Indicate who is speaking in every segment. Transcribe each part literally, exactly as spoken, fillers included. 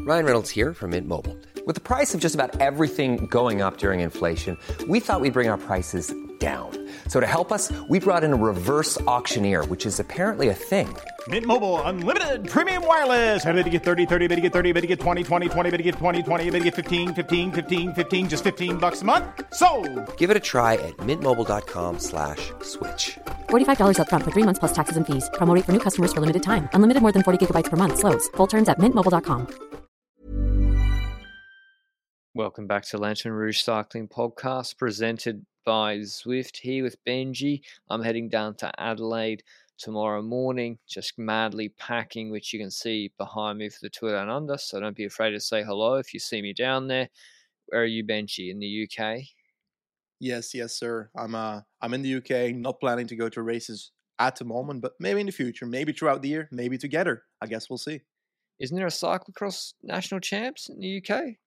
Speaker 1: Ryan Reynolds here from Mint Mobile. With the price of just about everything going up during inflation, we thought we'd bring our prices down. So to help us, we brought in a reverse auctioneer, which is apparently a thing.
Speaker 2: Mint Mobile Unlimited Premium Wireless. How to get thirty, thirty, how to get thirty, how to get twenty, twenty, twenty, how to get twenty, twenty, how to get fifteen, fifteen, fifteen, fifteen, just fifteen bucks a month? Sold!
Speaker 1: Give it a try at mintmobile.com slash switch.
Speaker 3: forty-five dollars up front for three months plus taxes and fees. Promo rate for new customers for limited time. Unlimited more than forty gigabytes per month. Slows full terms at mint mobile dot com.
Speaker 4: Welcome back to Lantern Rouge Cycling Podcast, presented by Zwift, here with Benji. I'm heading down to Adelaide tomorrow morning, just madly packing, which you can see behind me for the Tour Down Under, so don't be afraid to say hello if you see me down there. Where are you, Benji? In the U K?
Speaker 5: Yes, yes, sir. I'm uh, I'm in the U K, not planning to go to races at the moment, but maybe in the future, maybe throughout the year, maybe together. I guess we'll see.
Speaker 4: Isn't there a cyclocross national champs in the U K?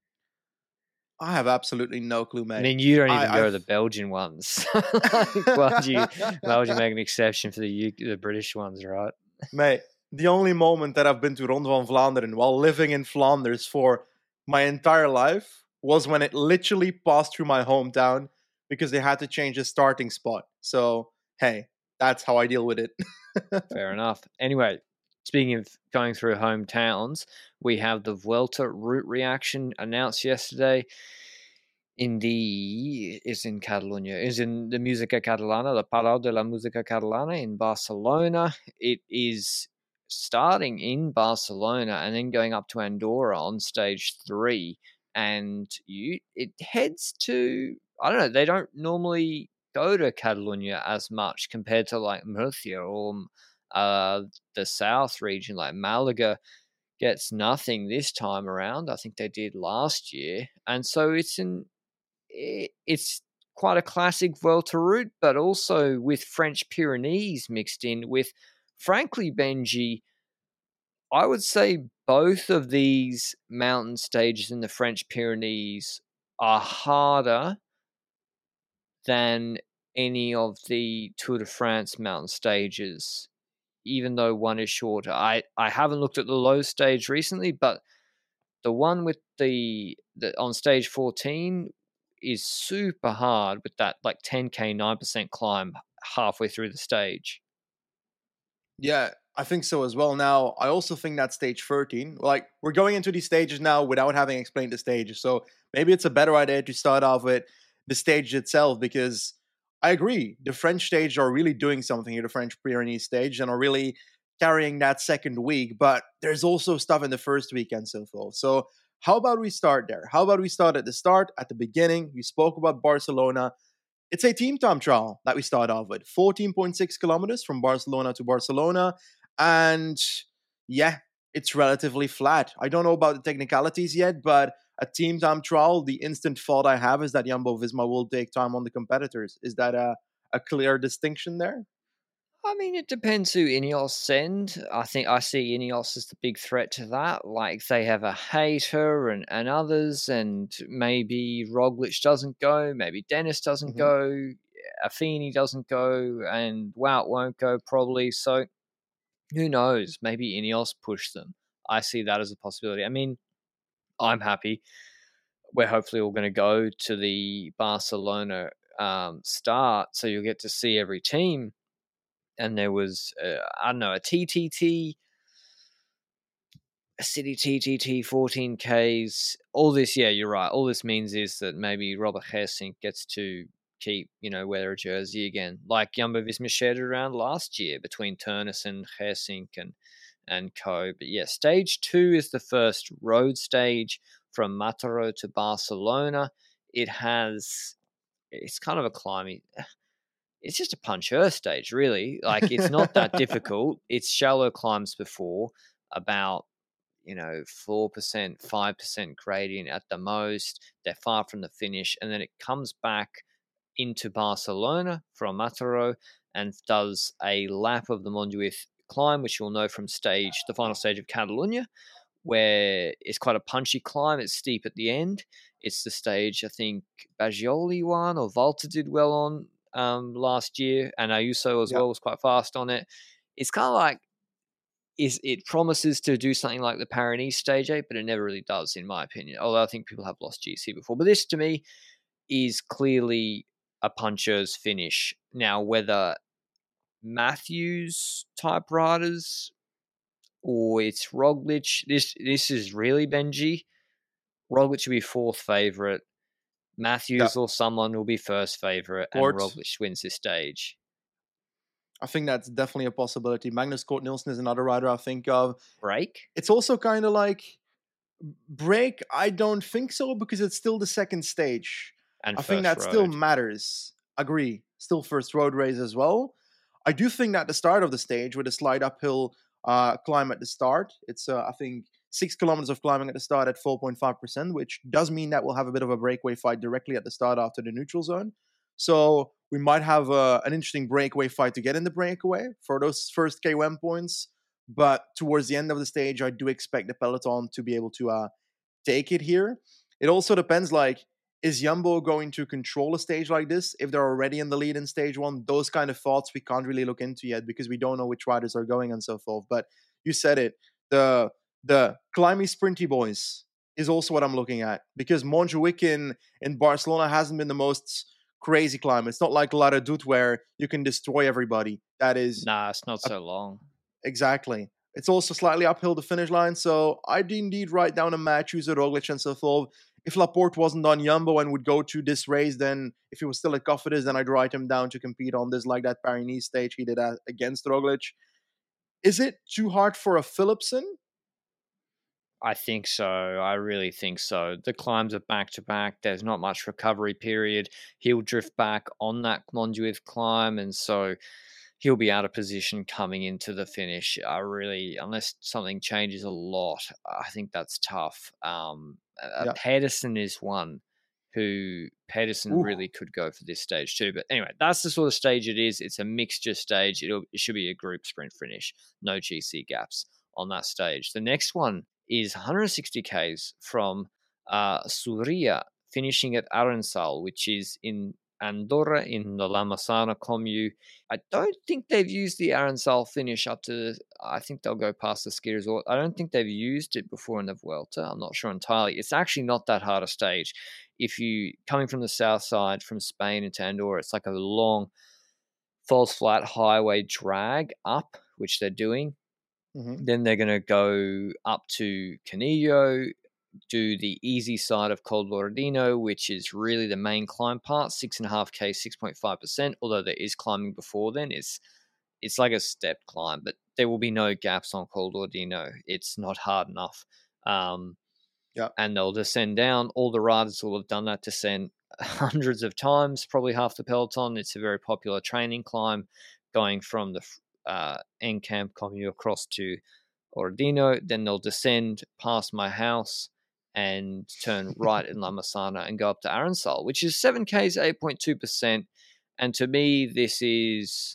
Speaker 5: I have absolutely no clue, mate.
Speaker 4: I mean, you don't even
Speaker 5: I,
Speaker 4: go
Speaker 5: I've...
Speaker 4: to the Belgian ones. Like, why would you, why would you make an exception for the U- the British ones, right?
Speaker 5: Mate, the only moment that I've been to Ronde van Vlaanderen while living in Flanders for my entire life was when it literally passed through my hometown because they had to change the starting spot. So, hey, that's how I deal with it.
Speaker 4: Fair enough. Anyway, speaking of going through hometowns, we have the Vuelta route reaction announced yesterday. In the is in Catalonia, is in the Música Catalana, the Palau de la Música Catalana in Barcelona. It is starting in Barcelona and then going up to Andorra on stage three, and you it heads to I don't know. They don't normally go to Catalonia as much compared to like Murcia or uh, the south region, like Malaga. Gets nothing this time around. I think they did last year, and so it's in. It's quite a classic Vuelta route, but also with French Pyrenees mixed in with, frankly, Benji, I would say both of these mountain stages in the French Pyrenees are harder than any of the Tour de France mountain stages, even though one is shorter. I, I haven't looked at the low stage recently, but the one with the, the on stage fourteen is super hard with that like ten K, nine percent climb halfway through the stage.
Speaker 5: Yeah, I think so as well. Now, I also think that stage thirteen, like we're going into these stages now without having explained the stages. So maybe it's a better idea to start off with the stage itself, because I agree. The French stage are really doing something here, the French Pyrenees stage, and are really carrying that second week. But there's also stuff in the first week and so forth. So how about we start there? How about we start at the start, at the beginning? We spoke about Barcelona. It's a team time trial that we start off with. fourteen point six kilometers from Barcelona to Barcelona. And yeah, it's relatively flat. I don't know about the technicalities yet, but a team time trial, the instant thought I have is that Jumbo-Visma will take time on the competitors. Is that a, a clear distinction there?
Speaker 4: I mean, it depends who Ineos send. I think I see Ineos as the big threat to that. Like, they have a hater and, and others, and maybe Roglic doesn't go, maybe Dennis doesn't mm-hmm. go, Affini doesn't go, and Wout won't go probably. So, who knows? Maybe Ineos push them. I see that as a possibility. I mean, I'm happy. We're hopefully all going to go to the Barcelona um, start, so you'll get to see every team. And there was, uh, I don't know, a T T T, a City T T T, fourteen Ks. All this, yeah, you're right. All this means is that maybe Robert Geesink gets to keep, you know, wear a jersey again, like Jumbo-Visma shared it around last year between Turnus and Geesink and, and co. But yeah, stage two is the first road stage from Mataró to Barcelona. It has, it's kind of a climbing... It's just a punch earth stage, really. Like, it's not that difficult. It's shallow climbs before, about, you know, four percent, five percent gradient at the most. They're far from the finish. And then it comes back into Barcelona from Mataró and does a lap of the Montjuïc climb, which you'll know from stage, the final stage of Catalunya, where it's quite a punchy climb. It's steep at the end. It's the stage, I think, Baggioli won or Volta did well on um, last year, and Ayuso as yep. well was quite fast on it. It's kind of like, is it promises to do something like the Paris Stage eight, but it never really does, in my opinion. Although I think people have lost G C before. But this, to me, is clearly a puncher's finish. Now, whether Matthews type riders or it's Roglic, this this is really Benji. Roglic will be fourth favourite. Matthews
Speaker 5: Yeah.
Speaker 4: or someone will be first favourite, and
Speaker 5: Cort.
Speaker 4: Roglic wins this stage.
Speaker 5: I think that's definitely a possibility. Magnus Cort Nielsen is another rider I think of.
Speaker 4: Break?
Speaker 5: It's also kind of like break. I don't think so because it's still the second stage.
Speaker 4: And
Speaker 5: I think
Speaker 4: first
Speaker 5: that still
Speaker 4: road.
Speaker 5: matters. Agree. Still first road race as well. I do think that the start of the stage with a slight uphill uh, climb at the start, it's uh, I think six kilometers of climbing at the start at four point five percent, which does mean that we'll have a bit of a breakaway fight directly at the start after the neutral zone. So we might have uh, an interesting breakaway fight to get in the breakaway for those first K O M points. But towards the end of the stage, I do expect the peloton to be able to uh, take it here. It also depends, like, is Jumbo going to control a stage like this if they're already in the lead in stage one? Those kind of thoughts we can't really look into yet because we don't know which riders are going and so forth. But you said it. The the climby sprinty boys is also what I'm looking at because Montjuic in, in Barcelona hasn't been the most crazy climb. It's not like La Redoute where you can destroy everybody. That is...
Speaker 4: Nah, it's not so long.
Speaker 5: Exactly. It's also slightly uphill the finish line. So I'd indeed write down a Matthews or Roglic and so forth. If Laporte wasn't on Jumbo and would go to this race, then if he was still at Cofidis, then I'd write him down to compete on this, like that Paris stage he did against Roglic. Is it too hard for a Philipsen?
Speaker 4: I think so. I really think so. The climbs are back to back. There's not much recovery period. He'll drift back on that Montjuic climb, and so he'll be out of position coming into the finish. I really, unless something changes a lot, I think that's tough. Um, uh,
Speaker 5: Yeah.
Speaker 4: Pedersen is one who Pedersen
Speaker 5: Ooh.
Speaker 4: really could go for this stage too. But anyway, that's the sort of stage it is. It's a mixture stage. It'll, it should be a group sprint finish. No G C gaps on that stage. The next one is one hundred sixty kays from uh, Surya, finishing at Arensal, which is in Andorra in the La Massana commune. I don't think they've used the Arensal finish up to, I think they'll go past the ski resort. I don't think they've used it before in the Vuelta. I'm not sure entirely. It's actually not that hard a stage. If you, coming from the south side, from Spain into Andorra, it's like a long false flat highway drag up, which they're doing.
Speaker 5: Mm-hmm.
Speaker 4: Then they're going to go up to Canillo, do the easy side of Col Loredino, which is really the main climb part, six and a half k, six point five percent. Although there is climbing before then, it's it's like a stepped climb, but there will be no gaps on Col Loredino. It's not hard enough. Um,
Speaker 5: yeah, and
Speaker 4: they'll descend down. All the riders will have done that descent hundreds of times, probably half the peloton. It's a very popular training climb, going from the uh, Encamp commune across to Ordino. Then they'll descend past my house and turn right in La Massana and go up to Arensal, which is seven kays, eight point two percent. And to me, this is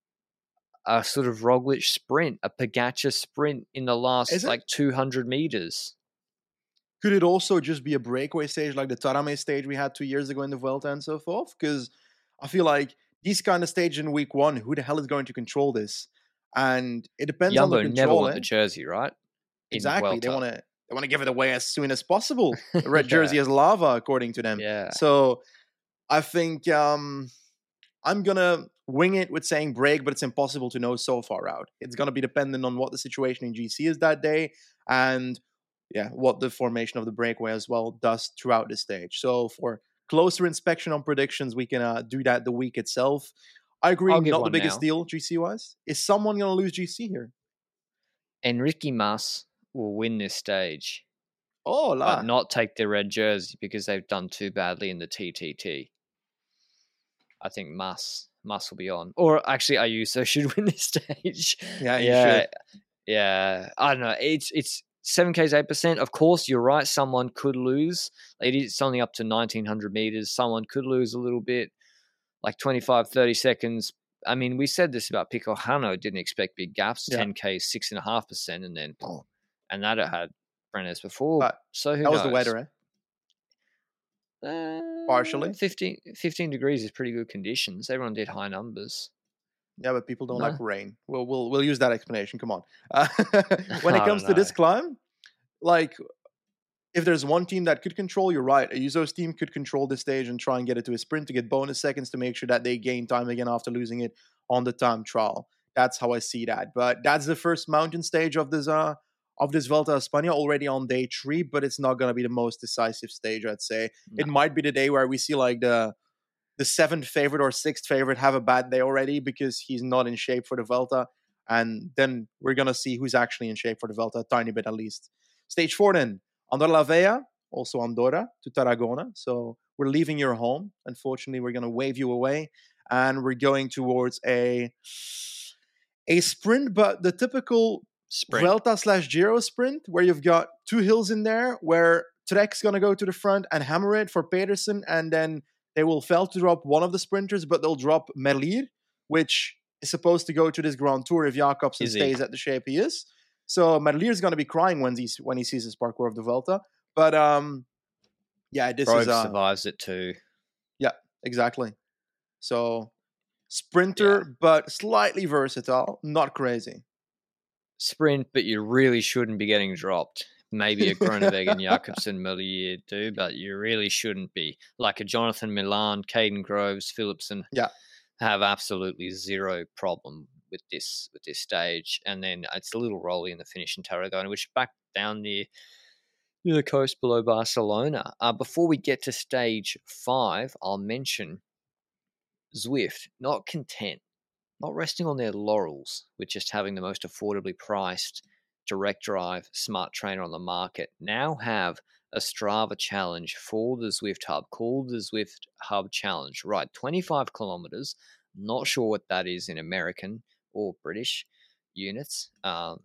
Speaker 4: a sort of Roglic sprint, a Pogačar sprint in the last like two hundred meters.
Speaker 5: Could it also just be a breakaway stage like the Tarame stage we had two years ago in the Vuelta and so forth? Because I feel like these kind of stages in week one, who the hell is going to control this? And it depends
Speaker 4: Jumbo
Speaker 5: on the control.
Speaker 4: Never want
Speaker 5: eh?
Speaker 4: the jersey, right? In
Speaker 5: Exactly. They
Speaker 4: Vuelta.
Speaker 5: want to they want to give it away as soon as possible. The red jersey
Speaker 4: Yeah.
Speaker 5: is lava, according to them.
Speaker 4: Yeah.
Speaker 5: So I think um, I'm going to wing it with saying break, but it's impossible to know so far out. It's going to be dependent on what the situation in G C is that day and yeah, what the formation of the breakaway as well does throughout the stage. So for closer inspection on predictions, we can uh, do that the week itself. I agree,
Speaker 4: I'll give
Speaker 5: not the
Speaker 4: one
Speaker 5: biggest
Speaker 4: now.
Speaker 5: deal G C-wise. Is someone going to lose G C here?
Speaker 4: Enrique Mas will win this stage,
Speaker 5: Oh, la.
Speaker 4: but not take the red jersey because they've done too badly in the T T T. I think Mas Mas will be on, or actually Ayuso should win this stage.
Speaker 5: Yeah, he
Speaker 4: yeah,
Speaker 5: should.
Speaker 4: yeah. I don't know. It's it's seven kays, eight percent. Of course, you're right. Someone could lose. It is it's only up to nineteen hundred meters. Someone could lose a little bit, like twenty-five, thirty seconds. I mean, we said this about Pico Hano. Didn't expect big gaps.
Speaker 5: Yeah.
Speaker 4: ten kays, six and a half percent, and then and that it had Brenner's before.
Speaker 5: But
Speaker 4: so who
Speaker 5: that was
Speaker 4: knows?
Speaker 5: the weather, eh?
Speaker 4: Uh,
Speaker 5: Partially.
Speaker 4: fifteen, fifteen degrees is pretty good conditions. Everyone did high numbers.
Speaker 5: Yeah, but people don't
Speaker 4: No.
Speaker 5: like rain. We'll we'll we'll use that explanation. Come on. Uh, when it
Speaker 4: I
Speaker 5: comes
Speaker 4: don't
Speaker 5: to this
Speaker 4: know.
Speaker 5: climb, like if there's one team that could control, you're right. A Usos team could control this stage and try and get it to a sprint to get bonus seconds to make sure that they gain time again after losing it on the time trial. That's how I see that. But that's the first mountain stage of this uh of this Vuelta a España already on day three, but it's not gonna be the most decisive stage, I'd say.
Speaker 4: No.
Speaker 5: It might be the day where we see like the the seventh favorite or sixth favorite have a bad day already because he's not in shape for the Vuelta. And then we're going to see who's actually in shape for the Vuelta, a tiny bit at least. Stage four then, Andorra la Vella, also Andorra to Tarragona. So we're leaving your home. Unfortunately, we're going to wave you away. And we're going towards a, a sprint, but the typical
Speaker 4: Sprint.
Speaker 5: Vuelta slash Giro sprint where you've got two hills in there where Trek's going to go to the front and hammer it for Pedersen, and then they will fail to drop one of the sprinters, but they'll drop Merlier, which is supposed to go to this Grand Tour if Jakobsen
Speaker 4: Is he?
Speaker 5: stays at the shape he is. So Merlier is going to be crying when he's when he sees his parkour of the Vuelta. But um, yeah, this
Speaker 4: Grove
Speaker 5: is uh,
Speaker 4: survives it too.
Speaker 5: yeah, exactly. So sprinter,
Speaker 4: Yeah.
Speaker 5: but slightly versatile, not crazy.
Speaker 4: Sprint, but you really shouldn't be getting dropped. Maybe a Groenewegen, Jakobsen, Merlier do, but you really shouldn't be. Like a Jonathan Milan, Caden Groves, Philipsen
Speaker 5: Yeah.
Speaker 4: have absolutely zero problem with this with this stage. And then it's a little rolly in the finish in Tarragona, which is back down near, near the coast below Barcelona. Uh, before we get to stage five, I'll mention Zwift, not content, not resting on their laurels with just having the most affordably priced direct drive smart trainer on the market, now have a Strava challenge for the Zwift Hub called the Zwift Hub Challenge. Right, twenty-five kilometers. Not sure what that is in American or British units. Um,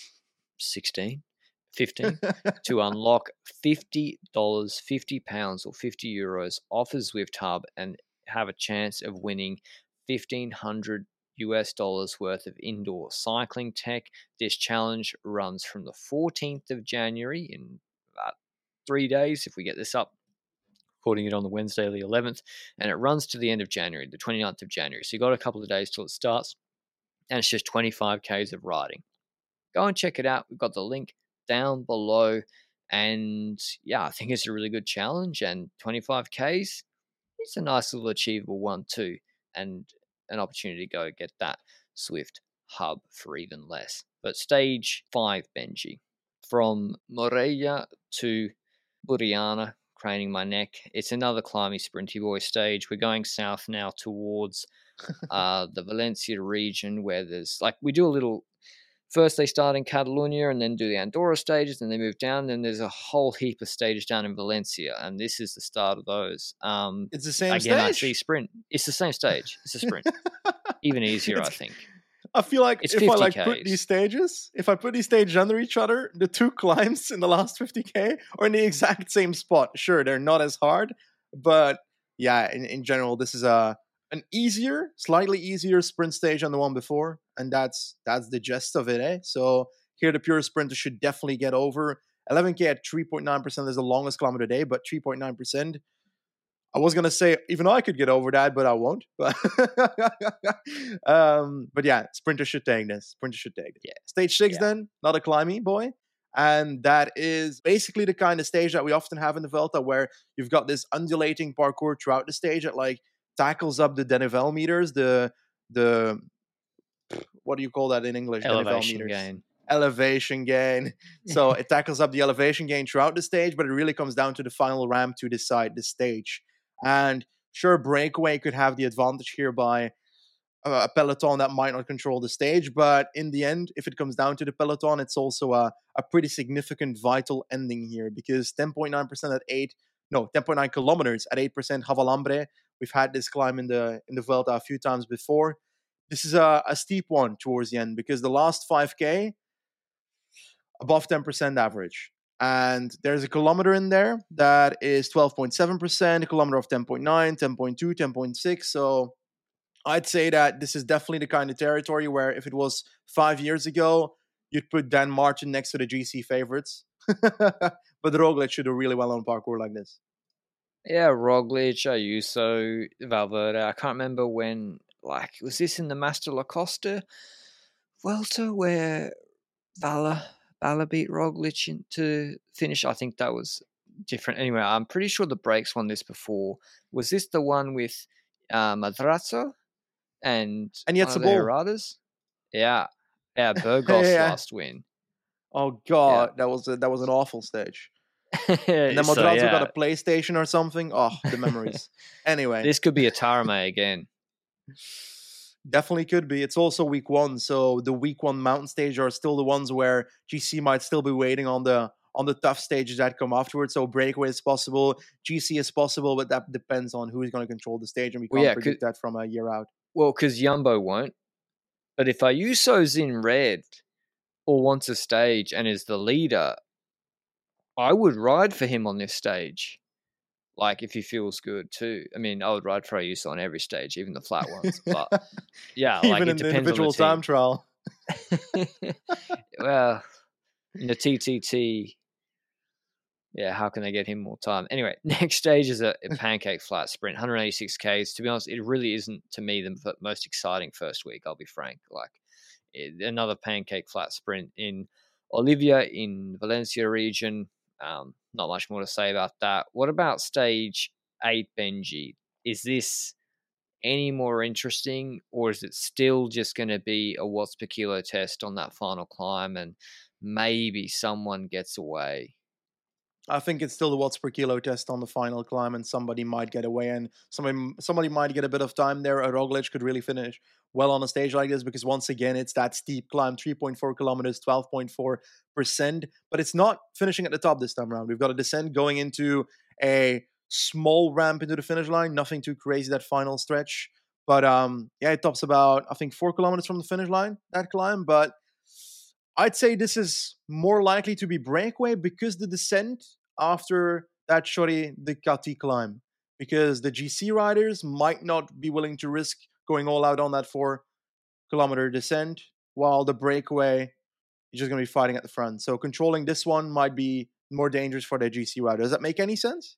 Speaker 4: sixteen, fifteen to unlock fifty dollars, fifty pounds, or fifty euros off a Zwift Hub and have a chance of winning fifteen hundred U S dollars worth of indoor cycling tech. This challenge runs from the fourteenth of January in about three days if we get this up, recording it on the Wednesday the eleventh, and it runs to the end of January, the twenty-ninth of January. So you've got a couple of days till it starts, and it's just twenty-five kays of riding. Go and check it out. We've got the link down below, and yeah, I think it's a really good challenge, and twenty-five kays, it's a nice little achievable one too, and an opportunity to go get that Zwift Hub for even less. But stage five, Benji, from Morella to Buriana, craning my neck. It's another climby sprinty boy stage. We're going south now towards uh, the Valencia region, where there's like we do a little. First, they start in Catalonia and then do the Andorra stages, and they move down. Then there's a whole heap of stages down in Valencia, and this is the start of those. Um,
Speaker 5: It's the same
Speaker 4: again,
Speaker 5: stage.
Speaker 4: I see sprint. It's the same stage. It's a sprint, even easier, I
Speaker 5: It's-
Speaker 4: think.
Speaker 5: I feel like
Speaker 4: It's
Speaker 5: if I like put
Speaker 4: fifty kays.
Speaker 5: these stages, if I put these stages under each other, the two climbs in the last fifty k are in the exact same spot. Sure, they're not as hard, but yeah, in, in general, this is a an easier, slightly easier sprint stage than the one before, and that's that's the gist of it, eh? So here, the pure sprinter should definitely get over eleven k at three point nine percent is the longest kilometer a day, but three point nine percent. I was gonna say even I could get over that, but I won't. But um, but yeah, sprinter should take this. Sprinter should take it.
Speaker 4: Yeah.
Speaker 5: Stage six,
Speaker 4: Yeah.
Speaker 5: then not a climbing boy, and that is basically the kind of stage that we often have in the Vuelta, where you've got this undulating parkour throughout the stage that like tackles up the Denivel meters, the the what do you call that in English? Denivel
Speaker 4: Elevation
Speaker 5: meters.
Speaker 4: gain.
Speaker 5: Elevation gain. So it tackles up the elevation gain throughout the stage, but it really comes down to the final ramp to decide the stage. And sure, Breakaway could have the advantage here by uh, a peloton that might not control the stage, but in the end, if it comes down to the peloton, it's also a, a pretty significant vital ending here, because ten point nine percent at eight, no, ten point nine kilometers at eight percent Havalambre. We've had this climb in the in the Vuelta a few times before. This is a, a steep one towards the end, because the last five k, above ten percent average. And there's a kilometer in there that is twelve point seven percent, a kilometer of ten point nine, ten point two, ten point six. So I'd say that this is definitely the kind of territory where if it was five years ago, you'd put Dan Martin next to the G C favorites. But Roglic should do really well on parkour like this.
Speaker 4: Yeah, Roglic, Ayuso, Valverde. I can't remember when like, was this in the Master Lacosta Vuelta where Vala, Vala beat Roglic in, to finish? I think that was different. Anyway, I'm pretty sure the Breaks won this before. Was this the one with uh, Madrazo and,
Speaker 5: And
Speaker 4: one of the
Speaker 5: Yatzabol.
Speaker 4: Herradas? Yeah. Yeah, Burgos
Speaker 5: Yeah.
Speaker 4: last win.
Speaker 5: Oh god, that was a, that was an awful stage. And then
Speaker 4: So,
Speaker 5: Madrazo
Speaker 4: yeah,
Speaker 5: got a PlayStation or something. Oh, the memories. Anyway,
Speaker 4: this could be a Tarame again.
Speaker 5: definitely could be. It's also week one, so the week one mountain stage are still the ones where G C might still be waiting on the on the tough stages that come afterwards. So breakaway is possible, G C is possible, but that depends on who is going to control the stage, and we
Speaker 4: Well,
Speaker 5: can't
Speaker 4: yeah,
Speaker 5: predict that from a year out.
Speaker 4: Well, because Jumbo won't. But if Ayuso's in red or wants a stage and is the leader, I would ride for him on this stage. Like, if he feels good too. I mean, I would ride for Ayuso on every stage, even the flat ones. But yeah,
Speaker 5: Even
Speaker 4: like, it
Speaker 5: in the
Speaker 4: depends
Speaker 5: individual
Speaker 4: on the team.
Speaker 5: time trial.
Speaker 4: Well, in the T T T, yeah, how can they get him more time? Anyway, next stage is a, a pancake flat sprint, one hundred eighty-six kays. To be honest, it really isn't, to me, the f- most exciting first week, I'll be frank. Like, it, another pancake flat sprint in Olivia in Valencia region. Um, not much more to say about that. What about stage eight, Benji? Is this any more interesting, or is it still just going to be a watts per kilo test on that final climb and maybe someone gets away?
Speaker 5: I think it's still the watts per kilo test on the final climb, and somebody might get away, and somebody somebody might get a bit of time there. A Roglic could really finish well on a stage like this, because once again, it's that steep climb, three point four kilometers, twelve point four percent, but it's not finishing at the top this time around. We've got a descent going into a small ramp into the finish line, nothing too crazy, that final stretch. But um, yeah, it tops about, I think, four kilometers from the finish line, that climb, but I'd say this is more likely to be breakaway, because the descent after that shoddy Ducati climb, because the G C riders might not be willing to risk going all out on that four kilometer descent, while the breakaway is just going to be fighting at the front. So controlling this one might be more dangerous for the G C rider. Does that make any sense?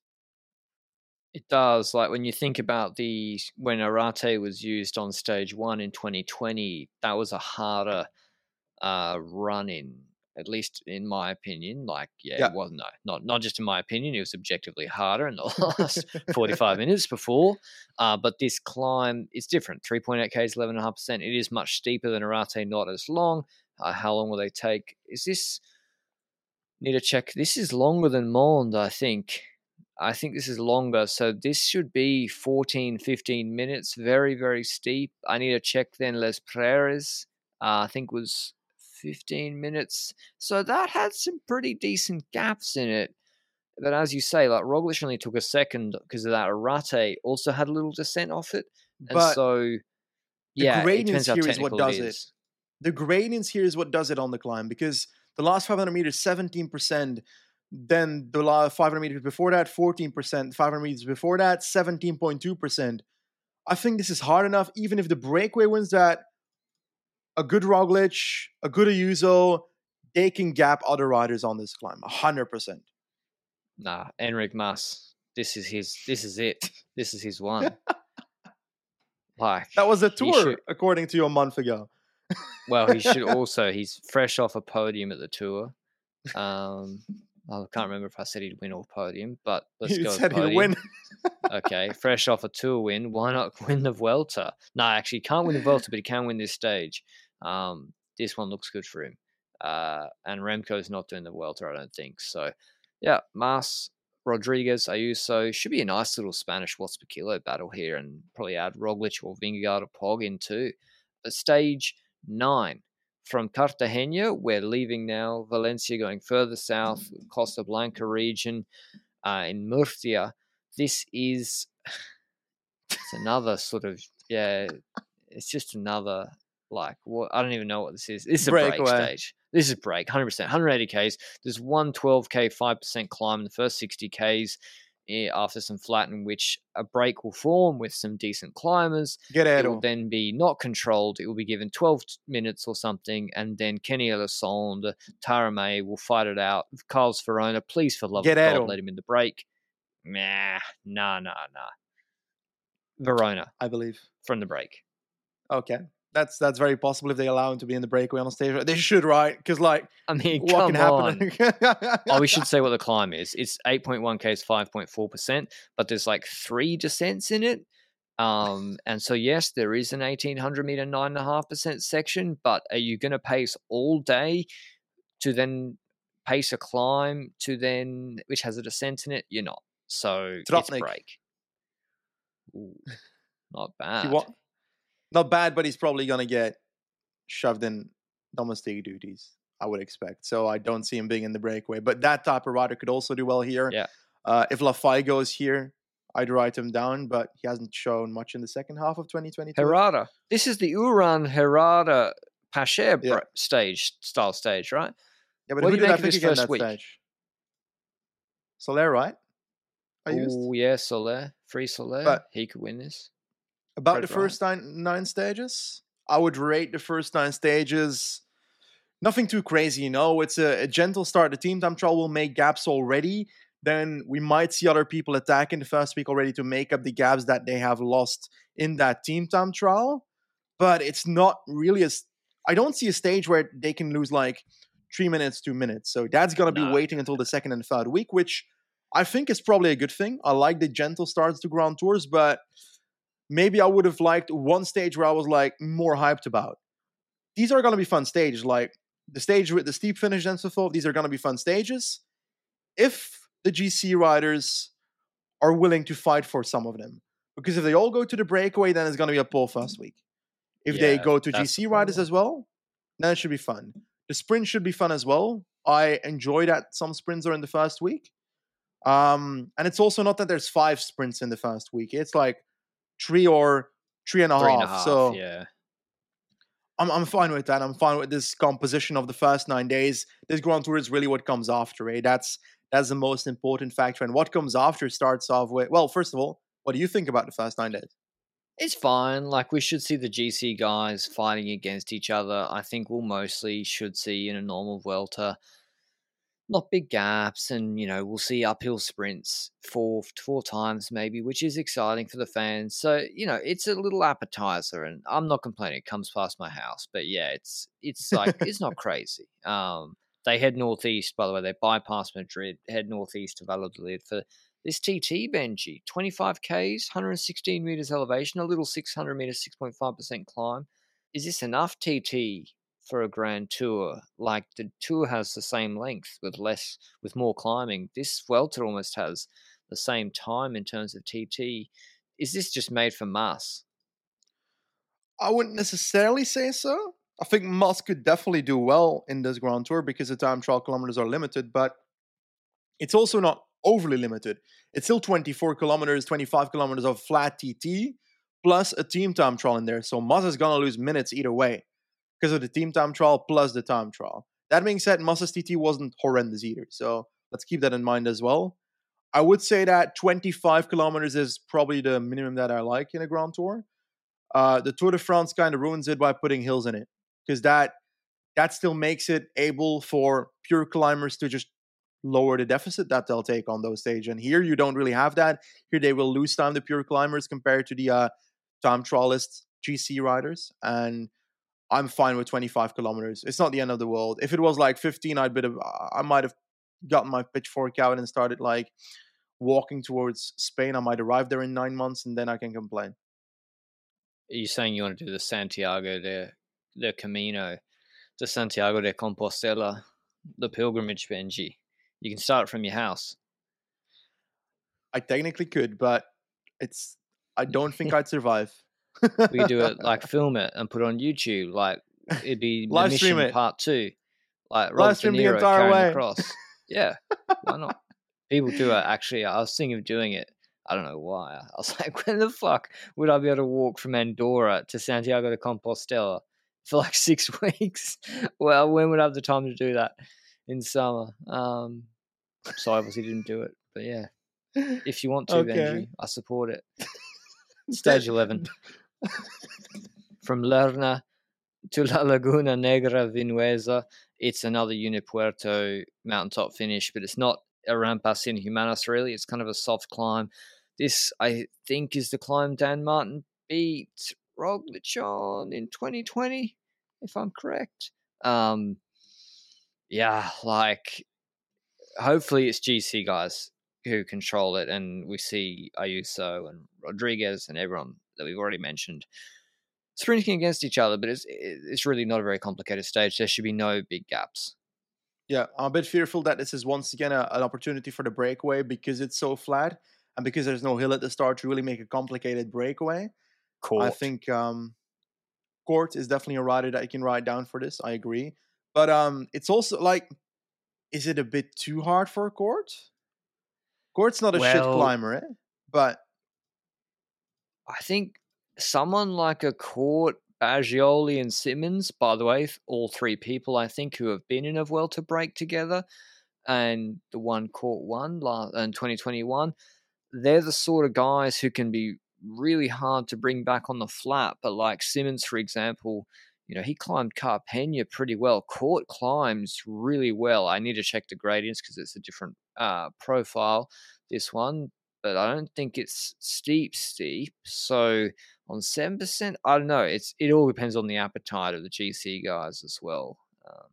Speaker 4: It does. Like, when you think about the when Arate was used on stage one in twenty twenty, that was a harder uh, run in, at least in my opinion. Like, yeah,
Speaker 5: Yeah.
Speaker 4: it was no, not not just in my opinion. It was objectively harder in the last forty-five minutes before. Uh, but this climb is different. three point eight kays, eleven point five percent. It is much steeper than Arate, not as long. Uh, how long will they take? Is this? Need to check. This is longer than Monde, I think. I think this is longer. So this should be fourteen, fifteen minutes. Very, very steep. I need to check then Les Prairies. Uh, I think was fifteen minutes. So that had some pretty decent gaps in it. But as you say, like, Roglic only took a second because of that. Arate also had a little descent off it. And
Speaker 5: But
Speaker 4: so, yeah, it
Speaker 5: gradients
Speaker 4: depends how
Speaker 5: here is
Speaker 4: technical
Speaker 5: what does
Speaker 4: it
Speaker 5: it.
Speaker 4: is.
Speaker 5: The gradients here is what does it on the climb, because the last five hundred meters, seventeen percent. Then the last five hundred meters before that, fourteen percent. five hundred meters before that, seventeen point two percent. I think this is hard enough, even if the breakaway wins that, a good Roglic, a good Ayuso, they can gap other riders on this climb, one hundred percent.
Speaker 4: Nah, Enric Mas. This is his. This is it. This is his one. Like,
Speaker 5: That was a
Speaker 4: he
Speaker 5: tour,
Speaker 4: should-
Speaker 5: according to you, a month ago.
Speaker 4: well, he should also. He's fresh off a podium at the Tour. Um, I can't remember if I said he'd win or podium, but let's
Speaker 5: You
Speaker 4: go. with
Speaker 5: said he'd
Speaker 4: podium.
Speaker 5: win.
Speaker 4: Okay, fresh off a Tour win. Why not win the Vuelta? No, actually, he can't win the Vuelta, but he can win this stage. Um, this one looks good for him. Uh, and Remco's not doing the Vuelta, I don't think. So, yeah, Mas, Rodriguez, Ayuso. Should be a nice little Spanish watts per kilo battle here, and probably add Roglic or Vingegaard or Pog in too. But stage nine. From Cartagena, we're leaving now. Valencia, going further south, Costa Blanca region, uh, in Murcia. This is it's another sort of, yeah, it's just another, like, what I don't even know what this is. This is a break
Speaker 5: Breakaway.
Speaker 4: stage. This is break, one hundred percent. one hundred eighty kays. There's one twelve k, five percent climb in the first sixty kays eh, after some flat, in which a break will form with some decent climbers. It will
Speaker 5: Guerrero.
Speaker 4: then be not controlled. It will be given twelve minutes or something, and then Kenny Elizondo, Tarame will fight it out. Carlos Verona, please, for the love of
Speaker 5: Guerrero.
Speaker 4: God, let him in the break. Nah, nah, nah, nah. Verona
Speaker 5: I believe.
Speaker 4: from the break.
Speaker 5: Okay. That's that's very possible if they allow him to be in the breakaway on stage. They should, right? Because, like,
Speaker 4: I mean,
Speaker 5: what
Speaker 4: come
Speaker 5: can
Speaker 4: on.
Speaker 5: happen?
Speaker 4: Oh, we should say what the climb is. It's eight point one K is five point four percent, but there's like three descents in it. Um, and so, yes, there is an eighteen hundred meter nine point five percent section, but are you going to pace all day to then pace a climb to then, which has a descent in it? You're not. So it's
Speaker 5: Tratnik.
Speaker 4: break. Ooh, not bad.
Speaker 5: He wa- Not bad, but he's probably going to get shoved in domestic duties, I would expect. So I don't see him being in the breakaway. But that type of rider could also do well here.
Speaker 4: Yeah.
Speaker 5: Uh, if Lafay goes here, I'd write him down, but he hasn't shown much in the second half of twenty twenty-two.
Speaker 4: Herrada. This is the Uran Herrada Pacher
Speaker 5: Yeah.
Speaker 4: stage, style stage, right?
Speaker 5: Yeah, but
Speaker 4: What
Speaker 5: who
Speaker 4: do you
Speaker 5: did I
Speaker 4: make of
Speaker 5: think
Speaker 4: his
Speaker 5: again
Speaker 4: first
Speaker 5: that
Speaker 4: week?
Speaker 5: stage? Soler, right? I used.
Speaker 4: Oh, yeah, Soler. Free Soler.
Speaker 5: But-
Speaker 4: he could win this.
Speaker 5: About
Speaker 4: Fred
Speaker 5: the first nine, nine stages, I would rate the first nine stages nothing too crazy, you know. It's a, a gentle start. The team time trial will make gaps already. Then we might see other people attack in the first week already to make up the gaps that they have lost in that team time trial. But it's not really a. I don't see a stage where they can lose like three minutes, two minutes. So that's going to be
Speaker 4: Nah.
Speaker 5: waiting until the second and third week, which I think is probably a good thing. I like the gentle starts to Grand Tours, but maybe I would have liked one stage where I was like more hyped about. These are going to be fun stages, like the stage with the steep finish and so forth. These are going to be fun stages if the G C riders are willing to fight for some of them. Because if they all go to the breakaway, then it's going to be a pull first week. If they
Speaker 4: Yeah,
Speaker 5: go to G
Speaker 4: that's
Speaker 5: C
Speaker 4: the
Speaker 5: riders
Speaker 4: problem.
Speaker 5: as well, then it should be fun. The sprint should be fun as well. I enjoy that some sprints are in the first week. Um, and it's also not that there's five sprints in the first week. It's like three or three and a,
Speaker 4: Three
Speaker 5: half.
Speaker 4: and a half,
Speaker 5: So
Speaker 4: yeah.
Speaker 5: I'm I'm fine with that. I'm fine with this composition of the first nine days. This Grand Tour is really what comes after, eh? That's that's the most important factor. And what comes after starts off with, well, first of all, what do you think about the first nine days?
Speaker 4: It's fine. Like, we should see the G C guys fighting against each other. I think we'll mostly should see in a normal Vuelta not big gaps, and you know we'll see uphill sprints four four times maybe, which is exciting for the fans. So you know it's a little appetizer, and I'm not complaining. It comes past my house, but yeah, it's it's like it's not crazy. Um, they head northeast, by the way. They bypass Madrid, head northeast to Valladolid for this T T, Benji. twenty-five Ks, one hundred sixteen meters elevation, a little six hundred meters, six point five percent climb. Is this enough T T for a Grand Tour? Like, the Tour has the same length with less, with more climbing. This Vuelta almost has the same time in terms of T T. Is this just made for mass?
Speaker 5: I wouldn't necessarily say so. I think Mas could definitely do well in this Grand Tour because the time trial kilometers are limited, but it's also not overly limited. It's still twenty-four kilometers, twenty-five kilometers of flat T T, plus a team time trial in there. So Mas is going to lose minutes either way because of the team time trial plus the time trial. That being said, Mas's T T wasn't horrendous either. So let's keep that in mind as well. I would say that twenty-five kilometers is probably the minimum that I like in a Grand Tour. Uh, the Tour de France kind of ruins it by putting hills in it because that that still makes it able for pure climbers to just lower the deficit that they'll take on those stages. And here you don't really have that. Here they will lose time, the pure climbers, compared to the uh, time trialist G C riders. And I'm fine with twenty-five kilometers. It's not the end of the world. If it was like fifteen, I'd bit of, I might have gotten my pitchfork out and started like walking towards Spain. I might arrive there in nine months and then I can complain.
Speaker 4: Are you saying you want to do the Santiago de, de Camino, the Santiago de Compostela, the pilgrimage, Benji? You can start from your house.
Speaker 5: I technically could, but it's, I don't think I'd survive.
Speaker 4: We could do it, like, film it and put it on YouTube. Like, it'd be the
Speaker 5: Live stream
Speaker 4: mission
Speaker 5: it.
Speaker 4: part two. Like,
Speaker 5: Live
Speaker 4: Robert De
Speaker 5: stream the
Speaker 4: Niro
Speaker 5: entire
Speaker 4: carrying
Speaker 5: way.
Speaker 4: the cross. Yeah, why not? People do it, actually. I was thinking of doing it. I don't know why. I was like, when the fuck would I be able to walk from Andorra to Santiago de Compostela for like six weeks? Well, when would I have the time to do that in summer? Um, so I obviously didn't do it. But yeah, if you want to,
Speaker 5: Okay.
Speaker 4: Benji, I support it. Stage eleven. From Lerna to La Laguna Negra Vinuesa, it's another Unipuerto mountaintop finish, but it's not a Rampa Sin Humanas, really. It's kind of a soft climb. This, I think, is the climb Dan Martin beat Roglic on in twenty twenty, if I'm correct. Um, yeah, like hopefully it's G C guys who control it, and we see Ayuso and Rodriguez and everyone that we've already mentioned sprinting against each other. But it's it's really not a very complicated stage. There should be no big gaps.
Speaker 5: Yeah, I'm a bit fearful that this is once again a, an opportunity for the breakaway because it's so flat and because there's no hill at the start to really make a complicated breakaway.
Speaker 4: Court.
Speaker 5: I think um, Court is definitely a rider that you can ride down for this. I agree. But um, it's also like, is it a bit too hard for Court? Court's not a
Speaker 4: well,
Speaker 5: shit climber, eh? But
Speaker 4: I think someone like a Court, Baggioli, and Simmons, by the way, all three people I think who have been in a Vuelta break together, and the one Court won in twenty twenty-one, they're the sort of guys who can be really hard to bring back on the flat. But like Simmons, for example, you know, he climbed Carpena pretty well. Court climbs really well. I need to check the gradients because it's a different uh, profile, this one. But I don't think it's steep, steep. So on seven percent, I don't know. It's It all depends on the appetite of the G C guys as well. Um,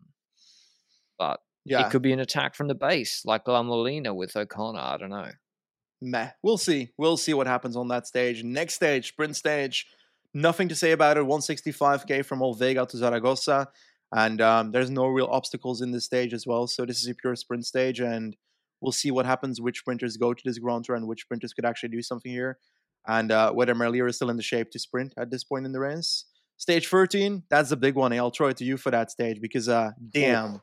Speaker 4: but
Speaker 5: yeah,
Speaker 4: it could be an attack from the base, like La Molina with O'Connor. I don't know.
Speaker 5: Meh. We'll see. We'll see what happens on that stage. Next stage, sprint stage. Nothing to say about it. one sixty-five K from Olvega to Zaragoza. And um, there's no real obstacles in this stage as well. So this is a pure sprint stage. And we'll see what happens, which sprinters go to this Grand Tour and which sprinters could actually do something here. And uh, whether Merlier is still in the shape to sprint at this point in the race. Stage thirteen, that's the big one. I'll throw it to you for that stage because, uh, damn.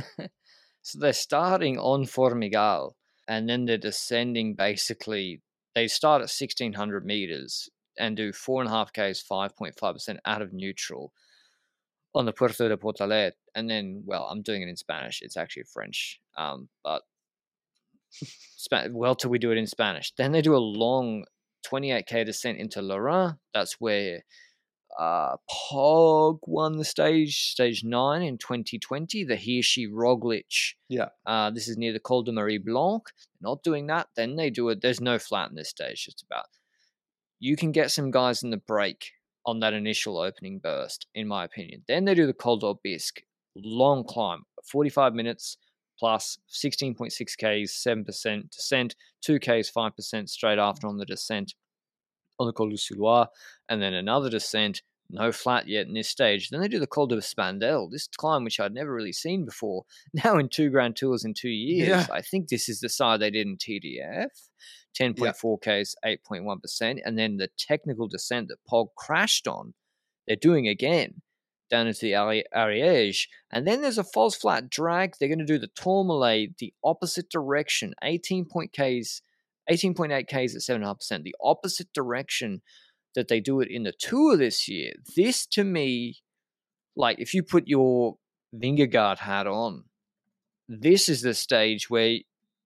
Speaker 4: So they're starting on Formigal. And then they're descending basically, they start at sixteen hundred meters and do four and a half Ks, five point five percent out of neutral on the Puerto de Portalet. And then, well, I'm doing it in Spanish. It's actually French. Um, but, well, till we do it in Spanish. Then they do a long twenty-eight K descent into Lorraine. That's where uh, Pog won the stage, stage nine in twenty twenty, the Hirschi Roglic.
Speaker 5: Yeah.
Speaker 4: Uh, this is near the Col de Marie Blanc. They're not doing that. Then they do it. There's no flat in this stage, just about. You can get some guys in the break on that initial opening burst, in my opinion. Then they do the Col d'Aubisque. Long climb, forty-five minutes plus sixteen point six Ks, seven percent descent, two Ks, five percent straight after on the descent on the Col du Souloir, and then another descent, no flat yet in this stage. Then they do the Col de Spandel, this climb which I'd never really seen before, now in two Grand Tours in two years. Yeah. I think this is the side they did in T D F, ten point four yeah. Ks, eight point one percent, and then the technical descent that Pog crashed on, they're doing again, down into the Ariège, and then there's a false flat drag. They're going to do the Tourmalet, the opposite direction, eighteen point Ks, eighteen point eight Ks at seven point five percent, the opposite direction that they do it in the Tour this year. This, to me, like, if you put your Vingegaard hat on, this is the stage where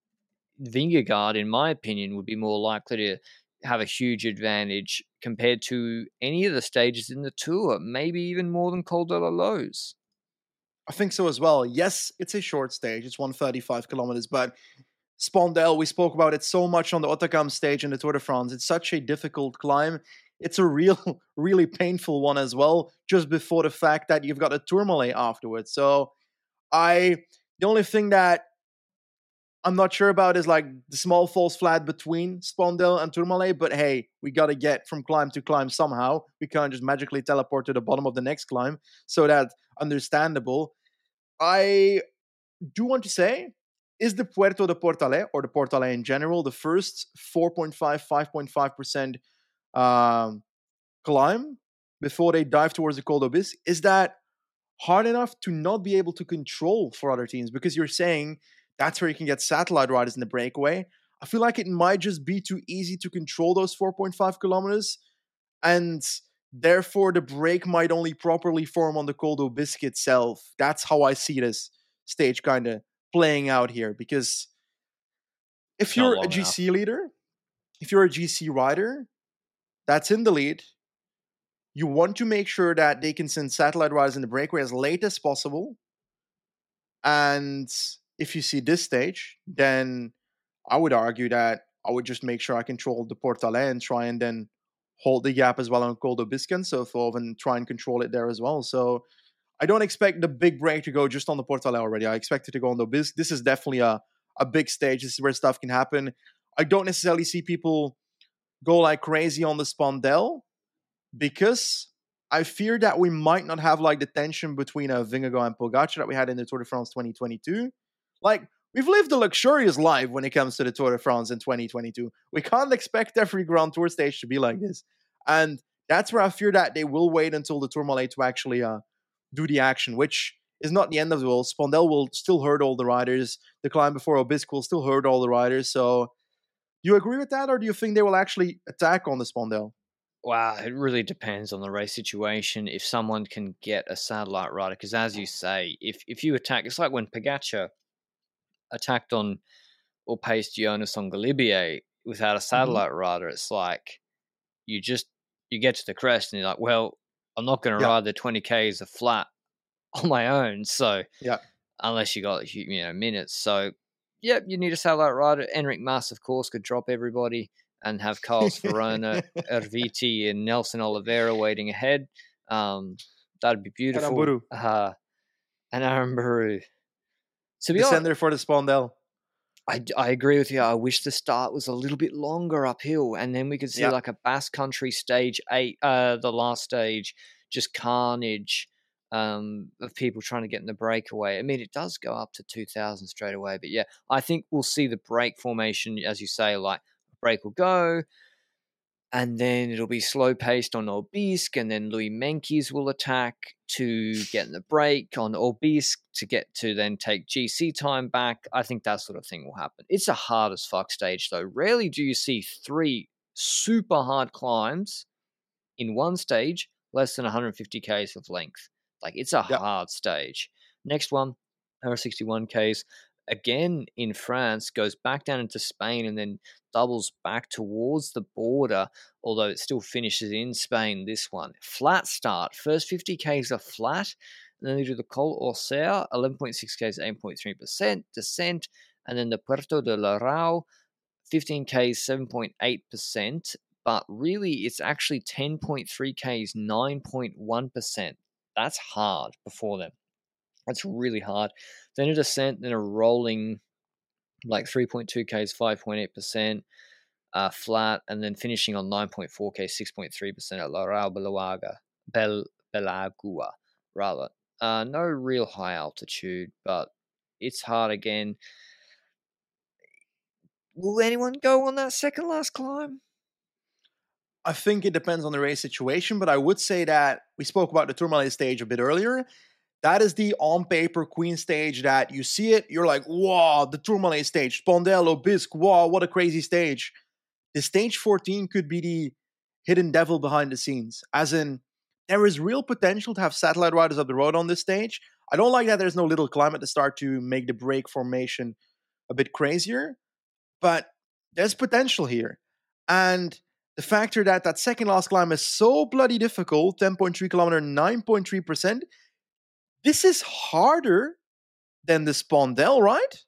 Speaker 4: Vingegaard, in my opinion, would be more likely to have a huge advantage compared to any of the stages in the Tour, maybe even more than Col de la Loze.
Speaker 5: I think so as well. Yes, it's a short stage. It's one hundred thirty-five kilometers, but Spondel, we spoke about it so much on the Otakam stage in the Tour de France. It's such a difficult climb. It's a real, really painful one as well, just before the fact that you've got a Tourmalet afterwards. So I, the only thing that I'm not sure about is like the small false flat between Spondel and Tourmalet, but hey, we got to get from climb to climb somehow. We can't just magically teleport to the bottom of the next climb. So that's understandable. I do want to say, is the Puerto de Portalet, or the Portalet in general, the first four point five, five point five percent um, climb before they dive towards the Col d'Aubisque, is that hard enough to not be able to control for other teams? Because you're saying that's where you can get satellite riders in the breakaway. I feel like it might just be too easy to control those four point five kilometers, and therefore the break might only properly form on the Col d'Aubisque itself. That's how I see this stage kind of playing out here, because if you're a G C enough. leader, if you're a G C rider that's in the lead, you want to make sure that they can send satellite riders in the breakaway as late as possible. And if you see this stage, then I would argue that I would just make sure I control the Portalet and try and then hold the gap as well on Col d'Aubisque and so forth and try and control it there as well. So I don't expect the big break to go just on the Portalet already. I expect it to go on the Bisque. This is definitely a, a big stage. This is where stuff can happen. I don't necessarily see people go like crazy on the Spondel because I fear that we might not have like the tension between uh, Vingegaard and Pogacar that we had in the Tour de France twenty twenty-two. Like, we've lived a luxurious life when it comes to the Tour de France in twenty twenty-two. We can't expect every Grand Tour stage to be like this. And that's where I fear that they will wait until the Tourmalet to actually uh, do the action, which is not the end of the world. Spondel will still hurt all the riders. The climb before Obisque will still hurt all the riders. So, do you agree with that, or do you think they will actually attack on the Spondel?
Speaker 4: Wow, it really depends on the race situation. If someone can get a satellite rider, because as you say, if if you attack, it's like when Pogacar attacked on or paced Jonas on Galibier without a satellite mm-hmm. rider. It's like you just you get to the crest and you're like, well, I'm not going to yeah. ride the twenty Ks a flat on my own. So
Speaker 5: yeah,
Speaker 4: unless you got you know minutes. So yeah, you need a satellite rider. Enric Mas, of course, could drop everybody and have Carlos Verona, Erviti, and Nelson Oliveira waiting ahead. Um, that'd be beautiful. Uh, and Aramburu. To be
Speaker 5: honest, for the Spondel.
Speaker 4: I, I agree with you. I wish the start was a little bit longer uphill, and then we could see yeah. like a Basque Country stage eight, uh, the last stage, just carnage um, of people trying to get in the breakaway. I mean, it does go up to two thousand straight away, but yeah, I think we'll see the break formation, as you say, like break will go, and then it'll be slow paced on Obisque, and then Louis Meintjes will attack to get in the break on Obisque to get to then take G C time back. I think that sort of thing will happen. It's a hard as fuck stage though. Rarely do you see three super hard climbs in one stage, less than one hundred fifty Ks of length. Like, it's a yep. hard stage. Next one, one hundred sixty-one Ks. Again in France, goes back down into Spain and then doubles back towards the border, although it still finishes in Spain, this one. Flat start. First fifty Ks are flat, and then they do the Col Orcea, eleven point six Ks, eight point three percent, descent, and then the Puerto de la Rao, fifteen Ks, seven point eight percent, but really it's actually ten point three Ks, nine point one percent. That's hard before them. That's really hard. Then a descent, then a rolling, like three point two Ks, five point eight percent, uh, flat, and then finishing on nine point four K, six point three percent at La Rao Belaga, Bel, Belagua, rather. Uh, no real high altitude, but it's hard again. Will anyone go on that second last climb?
Speaker 5: I think it depends on the race situation, but I would say that we spoke about the Tourmalet stage a bit earlier. That is the on-paper queen stage that you see it, you're like, wow, the Tourmalet stage, Spondel, Obisque, wow, what a crazy stage. The stage fourteen could be the hidden devil behind the scenes, as in, there is real potential to have satellite riders up the road on this stage. I don't like that there's no little climb at the start to make the break formation a bit crazier, but there's potential here. And the factor that that second last climb is so bloody difficult, ten point three kilometer, nine point three percent, this is harder than the Spondel, right?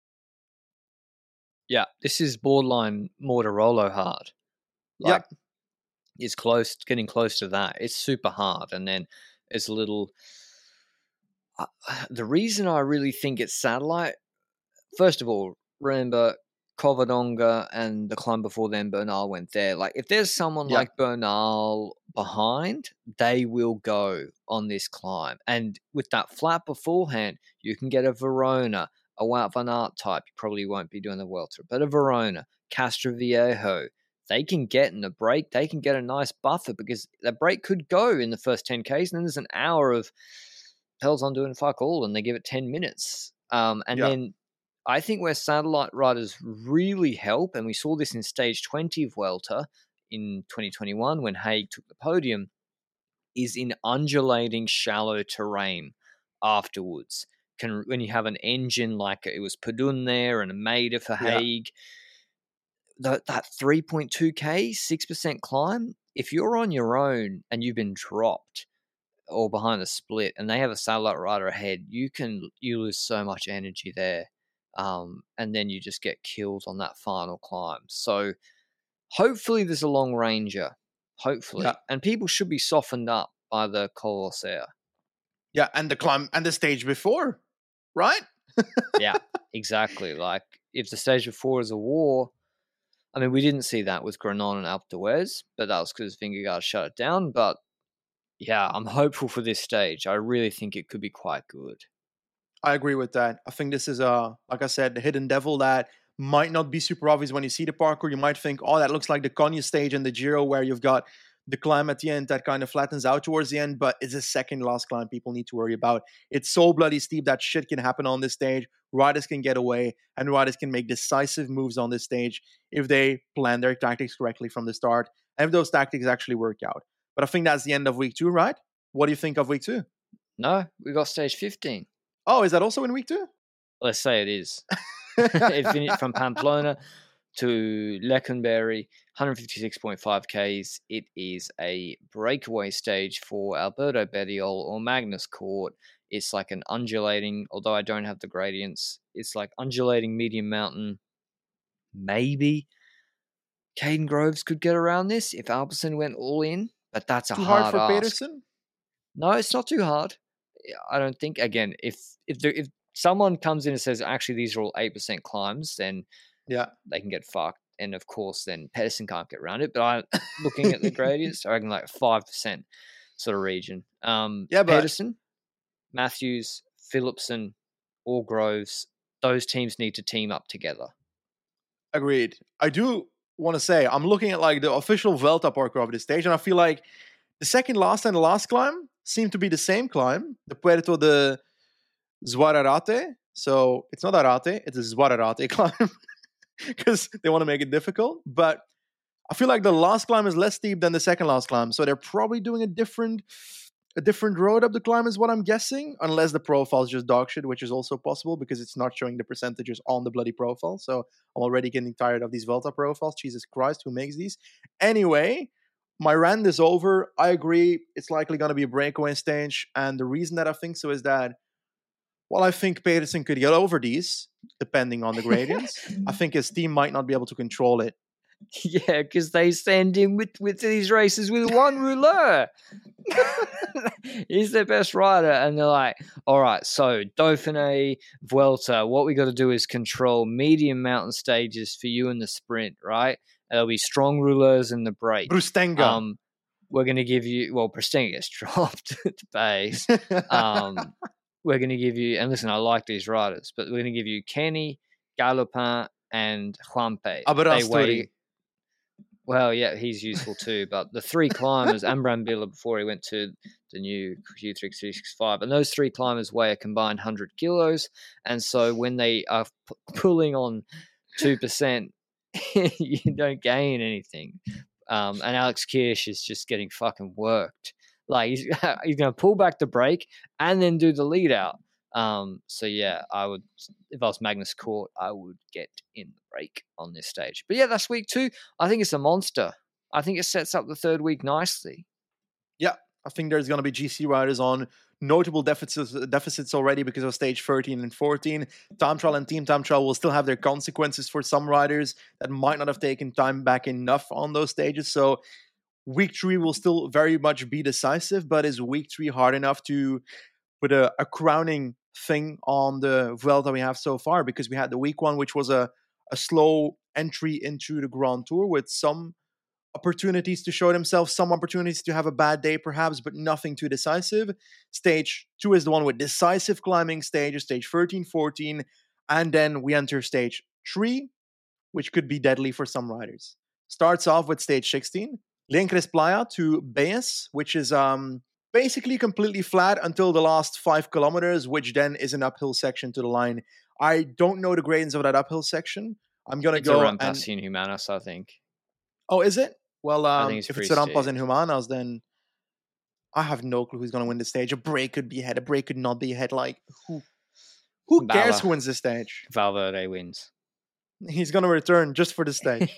Speaker 4: Yeah, this is borderline Mortarolo hard. Like, yep. It's close, getting close to that. It's super hard. And then it's a little... Uh, the reason I really think it's satellite, first of all, remember, Covadonga and the climb before then, Bernal went there. Like, if there's someone yep. like Bernal behind, they will go on this climb. And with that flat beforehand, you can get a Verona, a Wout van Aert type. You probably won't be doing the Vuelta, but a Verona, Castroviejo. They can get in the break. They can get a nice buffer because the break could go in the first ten Ks, and then there's an hour of Peloton doing fuck all, and they give it ten minutes. Um, and yep. then I think where satellite riders really help, and we saw this in stage twenty of Vuelta in twenty twenty-one when Haig took the podium, is in undulating shallow terrain afterwards. Can when you have an engine like it was Padun there and a Maida for Haig, yeah. the, that three point two K, six percent climb, if you're on your own and you've been dropped or behind the split and they have a satellite rider ahead, you can you lose so much energy there. Um, and then you just get killed on that final climb. So hopefully there's a long ranger hopefully.
Speaker 5: Yeah.
Speaker 4: And people should be softened up by the Colosseum.
Speaker 5: Yeah, and the climb and the stage before, right?
Speaker 4: Yeah, exactly. Like, if the stage before is a war, I mean, we didn't see that with Granon and Alpe d'Huez, but that was because Vingegaard shut it down. But yeah, I'm hopeful for this stage. I really think it could be quite good.
Speaker 5: I agree with that. I think this is, a, like I said, the hidden devil that might not be super obvious when you see the parkour. You might think, oh, that looks like the Konya stage and the Giro where you've got the climb at the end that kind of flattens out towards the end, but it's a second last climb people need to worry about. It's so bloody steep that shit can happen on this stage. Riders can get away, and riders can make decisive moves on this stage if they plan their tactics correctly from the start, and if those tactics actually work out. But I think that's the end of week two, right? What do you think of week two?
Speaker 4: No, we got stage fifteen.
Speaker 5: Oh, is that also in week two?
Speaker 4: Let's say it is. It finished from Pamplona to Leconberry, one fifty-six point five kays. It is a breakaway stage for Alberto Bettiol or Magnus Cort. It's like an undulating, although I don't have the gradients, it's like undulating medium mountain. Maybe Caden Groves could get around this if Alpecin went all in, but that's a
Speaker 5: Too
Speaker 4: hard,
Speaker 5: hard for
Speaker 4: ask.
Speaker 5: Pedersen?
Speaker 4: No, it's not too hard. I don't think. Again, if if there, if someone comes in and says actually these are all eight percent climbs, then
Speaker 5: yeah,
Speaker 4: they can get fucked. And of course, then Pedersen can't get around it. But I, looking at the gradients, I reckon like five percent sort of region. Um,
Speaker 5: yeah, but
Speaker 4: Pedersen, Matthews, Philipsen, or Groves, those teams need to team up together.
Speaker 5: Agreed. I do want to say I'm looking at like the official Vuelta parkour of this stage, and I feel like the second last and the last climb seem to be the same climb, the Puerto de Zuararate. So it's not Arate, it's a Zuararate climb because they want to make it difficult. But I feel like the last climb is less steep than the second last climb. So they're probably doing a different a different road up the climb is what I'm guessing, unless the profile is just dog shit, which is also possible because it's not showing the percentages on the bloody profile. So I'm already getting tired of these Vuelta profiles. Jesus Christ, who makes these? Anyway, my rant is over. I agree. It's likely going to be a breakaway stage. And the reason that I think so is that, while I think Pedersen could get over these, depending on the gradients, I think his team might not be able to control it.
Speaker 4: Yeah, because they send him with, with these races with one rouleur. He's their best rider. And they're like, all right, so Dauphiné, Vuelta, what we got to do is control medium mountain stages for you in the sprint, right? There'll be strong rouleurs in the break.
Speaker 5: Brustenga.
Speaker 4: Um, we're going to give you, well, Brustenga gets dropped at the base. Um, we're going to give you, and listen, I like these riders, but we're going to give you Kenny, Galopin, and Juanpe. They weigh, well, yeah, he's useful too, but the three climbers, Ambran Billa before he went to the new Q three sixty-five, and those three climbers weigh a combined one hundred kilos, and so when they are p- pulling on two percent, you don't gain anything. Um, and Alex Kirsch is just getting fucking worked. Like, he's, he's going to pull back the brake and then do the lead out. Um, so, yeah, I would, if I was Magnus Cort, I would get in the brake on this stage. But, yeah, that's week two. I think it's a monster. I think it sets up the third week nicely.
Speaker 5: Yeah, I think there's going to be G C riders on notable deficits deficits already because of stage thirteen and fourteen. Time trial and team time trial will still have their consequences for some riders that might not have taken time back enough on those stages. So week three will still very much be decisive, but is week three hard enough to put a, a crowning thing on the Vuelta we have so far? Because we had the week one, which was a, a slow entry into the Grand Tour with some opportunities to show themselves, some opportunities to have a bad day perhaps, but nothing too decisive. Stage two is the one with decisive climbing stages, stage thirteen, fourteen, and then we enter stage three, which could be deadly for some riders. Starts off with stage sixteen, Lencres Playa to Baez, which is um basically completely flat until the last five kilometers, which then is an uphill section to the line. I don't know the gradients of that uphill section. I'm going to go
Speaker 4: around
Speaker 5: and...
Speaker 4: Passi and Humanas, I think.
Speaker 5: Oh, is it? Well, um,
Speaker 4: it's
Speaker 5: if it's Rampas and Humanas, then I have no clue who's going to win the stage. A break could be ahead. A break could not be ahead. Like, who who
Speaker 4: Bala.
Speaker 5: cares who wins the stage?
Speaker 4: Valverde wins.
Speaker 5: He's going to return just for the stage.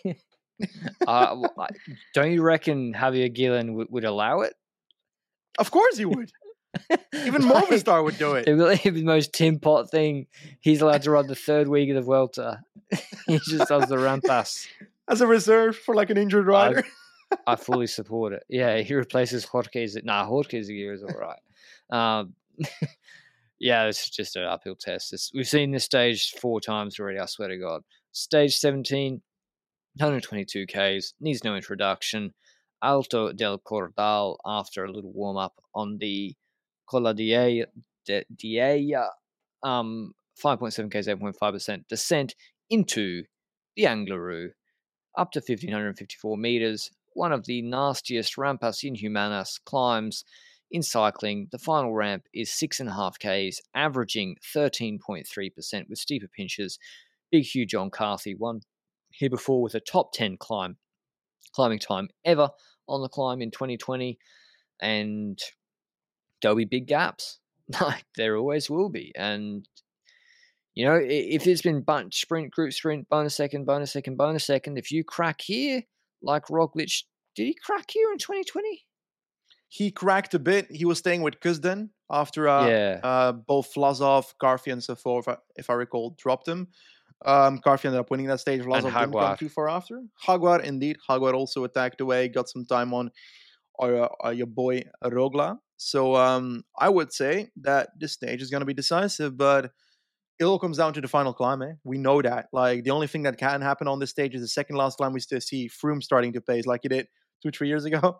Speaker 4: uh, don't you reckon Javier Gillen would, would allow it?
Speaker 5: Of course he would. Even
Speaker 4: like,
Speaker 5: Movistar would do it.
Speaker 4: It would be the most Tim Pot thing. He's allowed to run the third week of the Vuelta. He just does the Rampas.
Speaker 5: As a reserve for like an injured rider.
Speaker 4: I fully support it. Yeah, he replaces Jorge. Nah, Jorge Zagir is all right. Um, yeah, it's just an uphill test. It's, we've seen this stage four times already, I swear to God. Stage seventeen, one hundred twenty-two Ks, needs no introduction. Alto del Cordal after a little warm-up on the Cola Diella, Diella um, five point seven Ks, eight point five percent descent into the Angleroo, up to one thousand five hundred fifty-four meters, one of the nastiest rampas inhumanas climbs in cycling. The final ramp is six point five Ks, averaging thirteen point three percent with steeper pinches. Big Hugh John Carthy won here before with a top ten climb, climbing time ever on the climb in twenty twenty, and there'll be big gaps. Like there always will be. And you know, if it's been bunch, sprint, group sprint, bonus second, bonus second, bonus second, if you crack here, like Roglic, did he crack here in twenty twenty?
Speaker 5: He cracked a bit. He was staying with Kuzden after uh,
Speaker 4: yeah.
Speaker 5: uh, both Vlasov, Carthy, and so forth, if I recall, dropped him. Um, Carthy ended up winning that stage. Vlasov didn't come too far after. Jaguar, indeed. Jaguar also attacked away, got some time on uh, uh, your boy Rogla. So um, I would say that this stage is going to be decisive, but it all comes down to the final climb, eh? We know that. Like, the only thing that can happen on this stage is the second last climb. We still see Froome starting to pace like he did two, three years ago.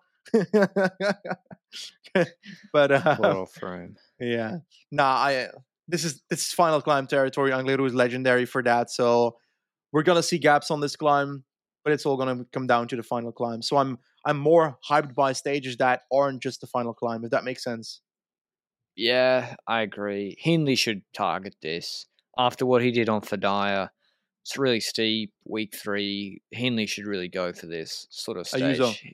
Speaker 5: but uh,
Speaker 4: Poor Froome.
Speaker 5: Yeah, nah. I this is this is final climb territory. Angleroo is legendary for that, so we're gonna see gaps on this climb, but it's all gonna come down to the final climb. So I'm I'm more hyped by stages that aren't just the final climb, if that makes sense.
Speaker 4: Yeah, I agree. Hindley should target this after what he did on Fadaya. It's really steep. Week three, Hindley should really go for this sort of stage.
Speaker 5: Ayuso.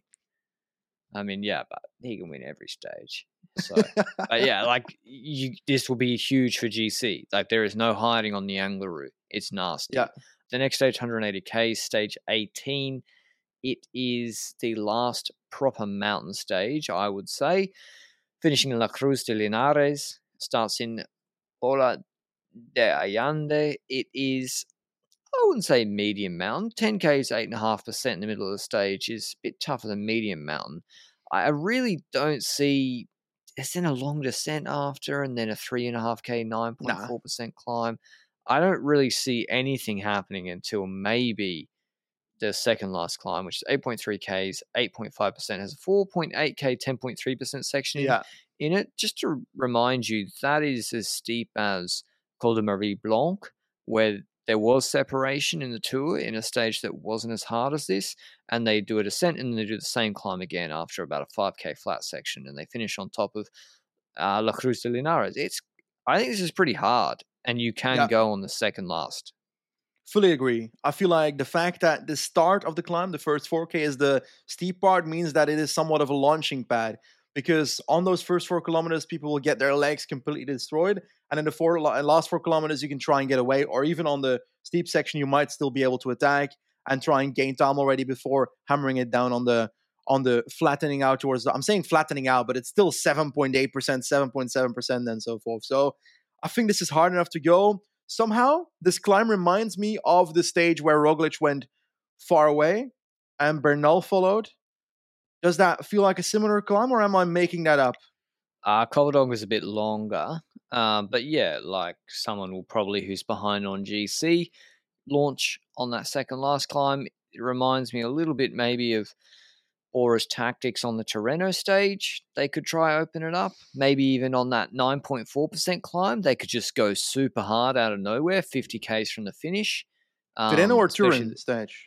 Speaker 4: I mean, yeah, but he can win every stage. So, but yeah, like you, this will be huge for G C. Like there is no hiding on the Angleroo. It's nasty.
Speaker 5: Yeah.
Speaker 4: The next stage, one hundred eighty K, stage eighteen. It is the last proper mountain stage, I would say. Finishing in La Cruz de Linares, starts in Ola de Allande. It is, I wouldn't say medium mountain. ten K is eight point five percent in the middle of the stage is a bit tougher than medium mountain. I really don't see, it's then a long descent after and then a three point five K, nine point four percent nah. climb. I don't really see anything happening until maybe the second last climb, which is eight point three Ks, eight point five percent, has a four point eight K, ten point three percent section
Speaker 5: yeah.
Speaker 4: in it. Just to remind you, that is as steep as Col de Marie Blanc, where there was separation in the Tour in a stage that wasn't as hard as this, and they do a descent and then they do the same climb again after about a five K flat section, and they finish on top of uh, La Cruz de Linares. It's, I think this is pretty hard, and you can yeah. go on the second last.
Speaker 5: Fully agree. I feel like the fact that the start of the climb, the first four K, is the steep part means that it is somewhat of a launching pad. Because on those first four kilometers, people will get their legs completely destroyed. And in the four, last four kilometers, you can try and get away. Or even on the steep section, you might still be able to attack and try and gain time already before hammering it down on the on the flattening out towards the, I'm saying flattening out, but it's still seven point eight percent, seven point seven percent and so forth. So I think this is hard enough to go. Somehow, this climb reminds me of the stage where Roglic went far away and Bernal followed. Does that feel like a similar climb, or am I making that up?
Speaker 4: Uh, Coverdong was a bit longer, um, but yeah, like someone will probably who's behind on G C launch on that second last climb. It reminds me a little bit maybe of Aura's tactics on the Tirreno stage. They could try open it up. Maybe even on that nine point four percent climb, they could just go super hard out of nowhere, fifty Ks from the finish.
Speaker 5: Um, Tirreno or Turin stage?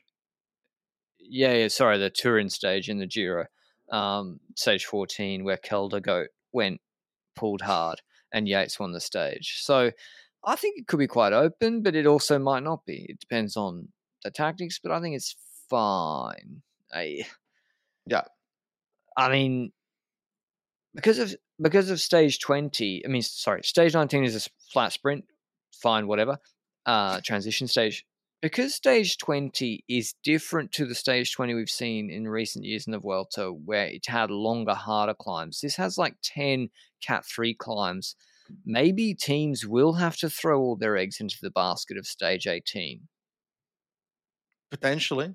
Speaker 4: Yeah, yeah, sorry, the Turin stage in the Giro, um, stage fourteen, where Keldergoat went, pulled hard, and Yates won the stage. So I think it could be quite open, but it also might not be. It depends on the tactics, but I think it's fine. I,
Speaker 5: yeah.
Speaker 4: I mean, because of because of stage twenty, I mean, sorry, stage nineteen is a flat sprint, fine, whatever, uh, transition stage. Because stage twenty is different to the stage twenty we've seen in recent years in the Vuelta, where it had longer, harder climbs. This has like ten Cat three climbs. Maybe teams will have to throw all their eggs into the basket of stage eighteen.
Speaker 5: Potentially.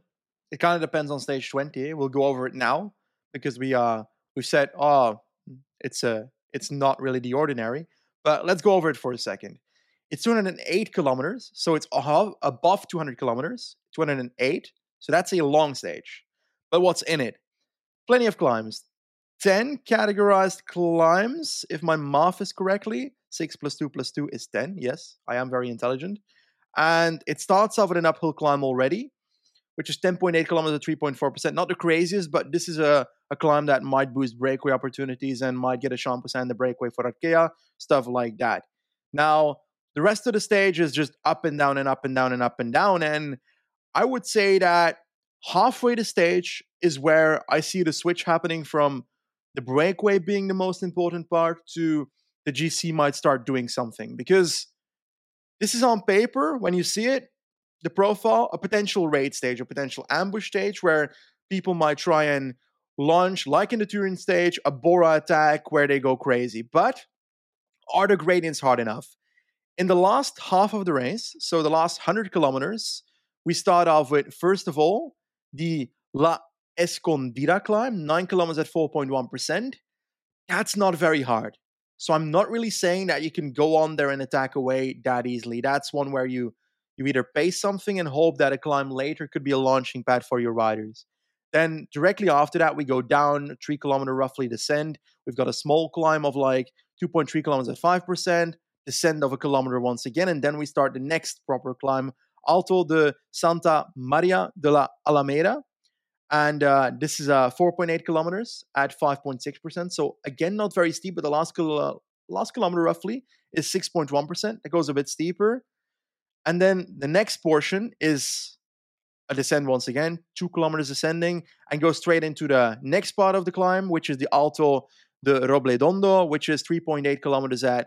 Speaker 5: it kind of depends on stage twenty. We'll go over it now because we uh we've said, oh, it's a it's not really the ordinary. But let's go over it for a second. It's two hundred eight kilometers, so it's above two hundred kilometers, two hundred eight. So that's a long stage. But what's in it? Plenty of climbs. ten categorized climbs, if my math is correctly. six plus two plus two is ten. Yes, I am very intelligent. And it starts off with an uphill climb already, which is ten point eight kilometers at three point four percent. Not the craziest, but this is a, a climb that might boost breakaway opportunities and might get a Champs and the breakaway for Arkea, stuff like that. Now, the rest of the stage is just up and down and up and down and up and down. And I would say that halfway the stage is where I see the switch happening from the breakaway being the most important part to the G C might start doing something. Because this is on paper, when you see it, the profile, a potential raid stage, a potential ambush stage where people might try and launch, like in the Turin stage, a Bora attack where they go crazy. But are the gradients hard enough? In the last half of the race, so the last one hundred kilometers, we start off with, first of all, the La Escondida climb, nine kilometers at four point one percent. That's not very hard. So I'm not really saying that you can go on there and attack away that easily. That's one where you You either pace something and hope that a climb later could be a launching pad for your riders. Then directly after that, we go down, three kilometer roughly descend. We've got a small climb of like two point three kilometers at five percent, descend of a kilometer once again, and then we start the next proper climb, Alto de Santa Maria de la Alameda. And uh, this is uh, four point eight kilometers at five point six percent. So again, not very steep, but the last, kil- last kilometer roughly is six point one percent. It goes a bit steeper. And then the next portion is a descent once again, two kilometers ascending, and go straight into the next part of the climb, which is the Alto de Robledondo, which is three point eight kilometers at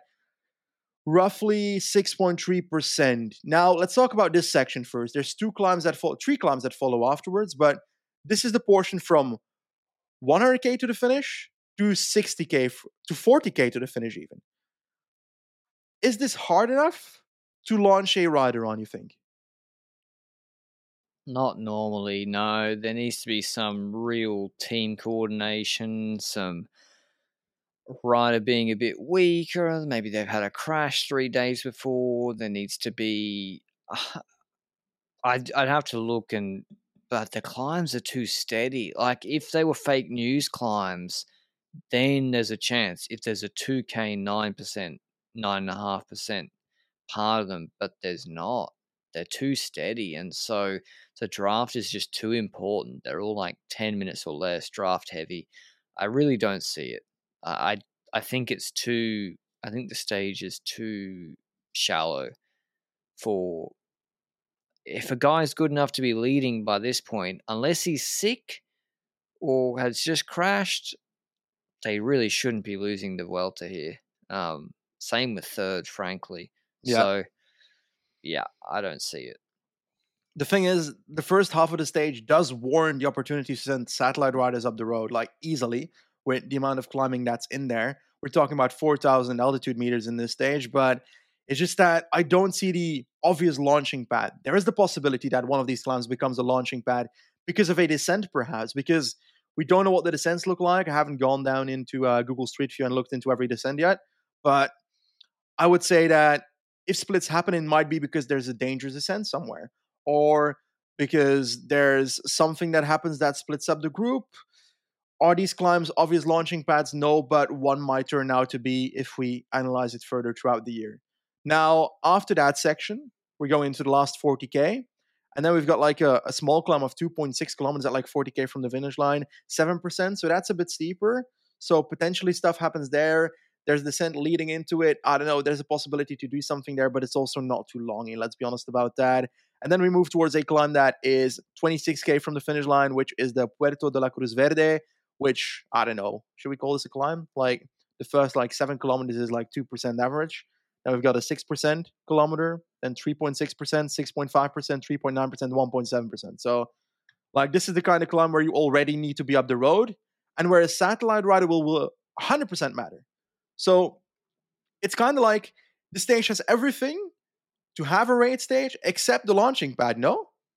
Speaker 5: roughly six point three percent. Now, let's talk about this section first. There's two climbs that follow, three climbs that follow afterwards, but this is the portion from one hundred K to the finish to sixty K to forty K to the finish even. Is this hard enough to launch a rider on, you think?
Speaker 4: Not normally, no. There needs to be some real team coordination, some rider being a bit weaker. Maybe they've had a crash three days before. There needs to be... Uh, I'd, I'd have to look, and but the climbs are too steady. Like, if they were fake news climbs, then there's a chance. If there's a two K nine percent, nine point five percent, part of them, but there's not. They're too steady, and so the draft is just too important. They're all like ten minutes or less draft heavy. I really don't see it. I I think it's too. I think the stage is too shallow for. If a guy's good enough to be leading by this point, unless he's sick or has just crashed, they really shouldn't be losing the Vuelta here. Um, same with third, frankly. Yeah. So, yeah, I don't see it.
Speaker 5: The thing is, the first half of the stage does warrant the opportunity to send satellite riders up the road, like easily, with the amount of climbing that's in there. We're talking about four thousand altitude meters in this stage, but it's just that I don't see the obvious launching pad. There is the possibility that one of these climbs becomes a launching pad because of a descent, perhaps, because we don't know what the descents look like. I haven't gone down into uh, Google Street View and looked into every descent yet, but I would say that if splits happen, it might be because there's a dangerous descent somewhere, or because there's something that happens that splits up the group. Are these climbs obvious launching pads? No, but one might turn out to be if we analyze it further throughout the year. Now, after that section, we're going into the last forty K, and then we've got like a, a small climb of two point six kilometers at like forty K from the finish line, seven percent, so that's a bit steeper. So potentially stuff happens there. There's descent leading into it. I don't know. There's a possibility to do something there, but it's also not too long. And let's be honest about that. And then we move towards a climb that is twenty-six K from the finish line, which is the Puerto de la Cruz Verde, which, I don't know. Should we call this a climb? Like, the first, like, seven kilometers is, like, two percent average. Then we've got a six percent kilometer, then three point six percent, six point five percent, three point nine percent, one point seven percent. So, like, this is the kind of climb where you already need to be up the road, and where a satellite rider will, will one hundred percent matter. So it's kind of like the stage has everything to have a raid stage except the launching pad, no?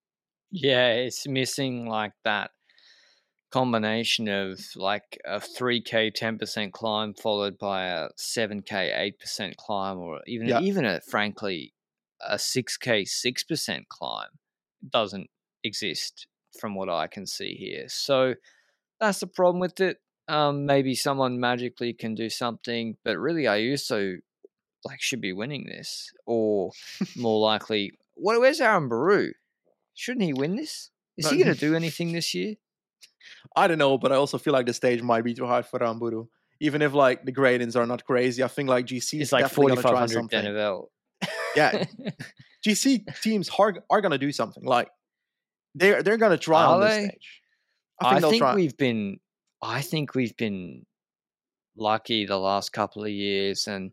Speaker 4: Yeah, it's missing like that combination of like a three K ten percent climb followed by a seven K eight percent climb, or even
Speaker 5: Yeah.
Speaker 4: even a frankly a six K six percent climb doesn't exist from what I can see here. So that's the problem with it. Um, maybe someone magically can do something, but really Ayuso like should be winning this, or more likely, what? Where's Aaron Baru? Shouldn't he win this? Is he
Speaker 5: No,
Speaker 4: going to do anything this year?
Speaker 5: I don't know, but I also feel like the stage might be too hard for Ramburu. Even if like the gradings are not crazy, I think like G C is
Speaker 4: It's like
Speaker 5: definitely
Speaker 4: forty-five
Speaker 5: gonna try
Speaker 4: hundred
Speaker 5: something.
Speaker 4: Denivel.
Speaker 5: Yeah, G C teams are, are gonna do something. Like they're they're gonna try
Speaker 4: Are
Speaker 5: on this
Speaker 4: they?
Speaker 5: stage.
Speaker 4: I
Speaker 5: I think they'll
Speaker 4: think
Speaker 5: try.
Speaker 4: we've been, I think we've been lucky the last couple of years, and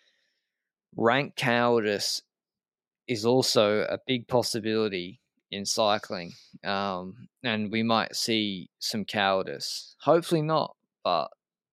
Speaker 4: rank cowardice is also a big possibility in cycling. Um, and we might see some cowardice. Hopefully not, but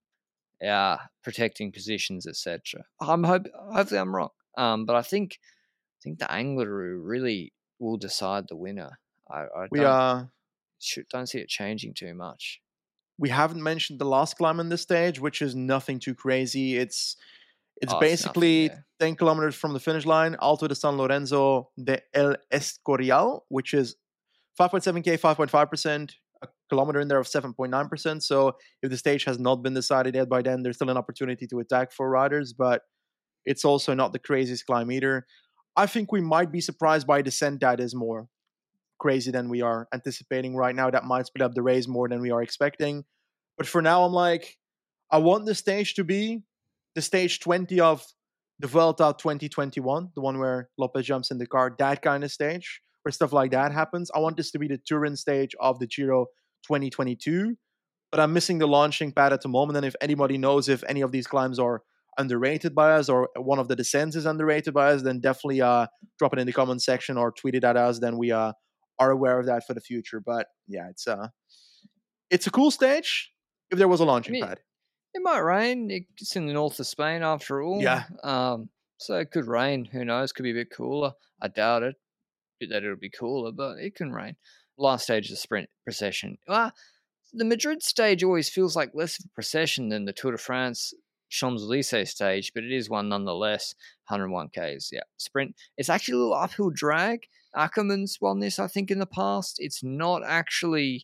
Speaker 4: yeah, protecting positions, et cetera. I'm hope hopefully I'm wrong. Um, but I think I think the Angleroo really will decide the winner. I, I
Speaker 5: We
Speaker 4: don't
Speaker 5: uh
Speaker 4: should, don't see it changing too much.
Speaker 5: we haven't mentioned the last climb in this stage, which is nothing too crazy. It's it's
Speaker 4: Oh, it's
Speaker 5: basically
Speaker 4: nothing, yeah.
Speaker 5: ten kilometers from the finish line, Alto de San Lorenzo de El Escorial, which is five point seven K, five point five percent, a kilometer in there of seven point nine percent. So if the stage has not been decided yet by then, there's still an opportunity to attack for riders, but it's also not the craziest climb either. I think we might be surprised by a descent that is more crazy than we are anticipating right now. That might split up the race more than we are expecting. But for now, I'm like, I want the stage to be the stage twenty of the Vuelta twenty twenty-one, the one where Lopez jumps in the car, that kind of stage where stuff like that happens. I want this to be the Turin stage of the Giro twenty twenty-two, but I'm missing the launching pad at the moment. And if anybody knows if any of these climbs are underrated by us or one of the descents is underrated by us, then definitely uh, drop it in the comment section or tweet it at us. Then we uh, are aware of that for the future. But yeah, it's uh, it's a cool stage if there was a launching
Speaker 4: I mean,
Speaker 5: pad.
Speaker 4: It might rain. It's in the north of Spain after all.
Speaker 5: Yeah.
Speaker 4: Um, so it could rain. Who knows? Could be a bit cooler. I doubt it. That it'll be cooler, but it can rain. Last stage of the sprint procession. Well, the Madrid stage always feels like less of a procession than the Tour de France Champs-Élysées stage, but it is one nonetheless. one hundred one Ks, yeah. Sprint. It's actually a little uphill drag. Ackerman's won this, I think, in the past. It's not actually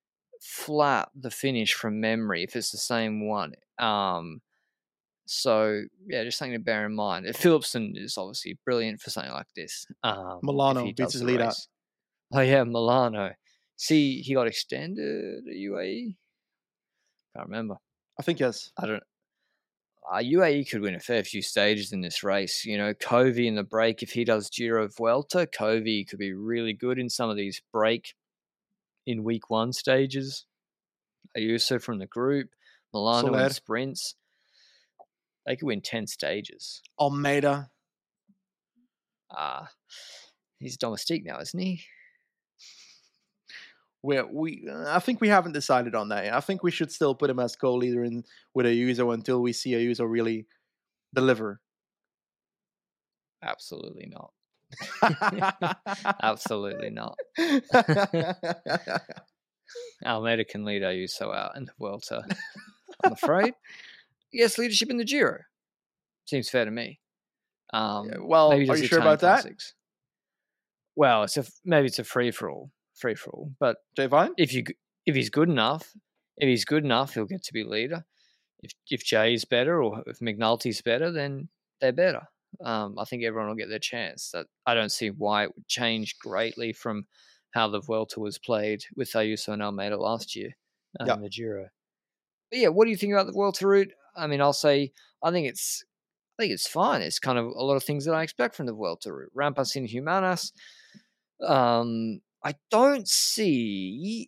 Speaker 4: flat, the finish from memory, if it's the same one. Um, so, yeah, just something to bear in mind. Philipsen is obviously brilliant for something like this. Um,
Speaker 5: Milano
Speaker 4: if he
Speaker 5: beats
Speaker 4: does
Speaker 5: his
Speaker 4: the
Speaker 5: lead out.
Speaker 4: race. Oh, yeah, Milano. See, he got extended at U A E? Can't remember.
Speaker 5: I think yes.
Speaker 4: I don't uh, U A E could win a fair few stages in this race. You know, Covey in the break, if he does Giro Vuelta, Covey could be really good in some of these break in week one stages. Ayuso from the group, Milano
Speaker 5: Soler.
Speaker 4: in sprints. They could win ten stages.
Speaker 5: Almeida.
Speaker 4: Ah, uh, he's domestique now, isn't he?
Speaker 5: Where we, I think we haven't decided on that yet. I think we should still put him as co-leader in with Ayuso until we see Ayuso really deliver.
Speaker 4: Absolutely not. Absolutely not. Almeida can lead Ayuso out in the Vuelta, I'm afraid. Yes, leadership in the Giro. Seems fair to me. Um,
Speaker 5: Yeah, well,
Speaker 4: maybe
Speaker 5: are
Speaker 4: just
Speaker 5: you
Speaker 4: the
Speaker 5: sure
Speaker 4: Italian
Speaker 5: about that?
Speaker 4: classics. Well, it's a maybe it's a free for all, free for all. But
Speaker 5: Jay Vine?
Speaker 4: if you if he's good enough, if he's good enough, he'll get to be leader. If if Jay's better or if McNulty's better, then they're better. Um, I think everyone will get their chance. That I don't see why it would change greatly from how the Vuelta was played with Ayuso and Almeida last year um,
Speaker 5: Yeah.
Speaker 4: in the Giro. But yeah, what do you think about the Vuelta route? I mean, I'll say I think it's I think it's fine. It's kind of a lot of things that I expect from the Vuelta route. Rampas sin Humanas. Um, I don't see.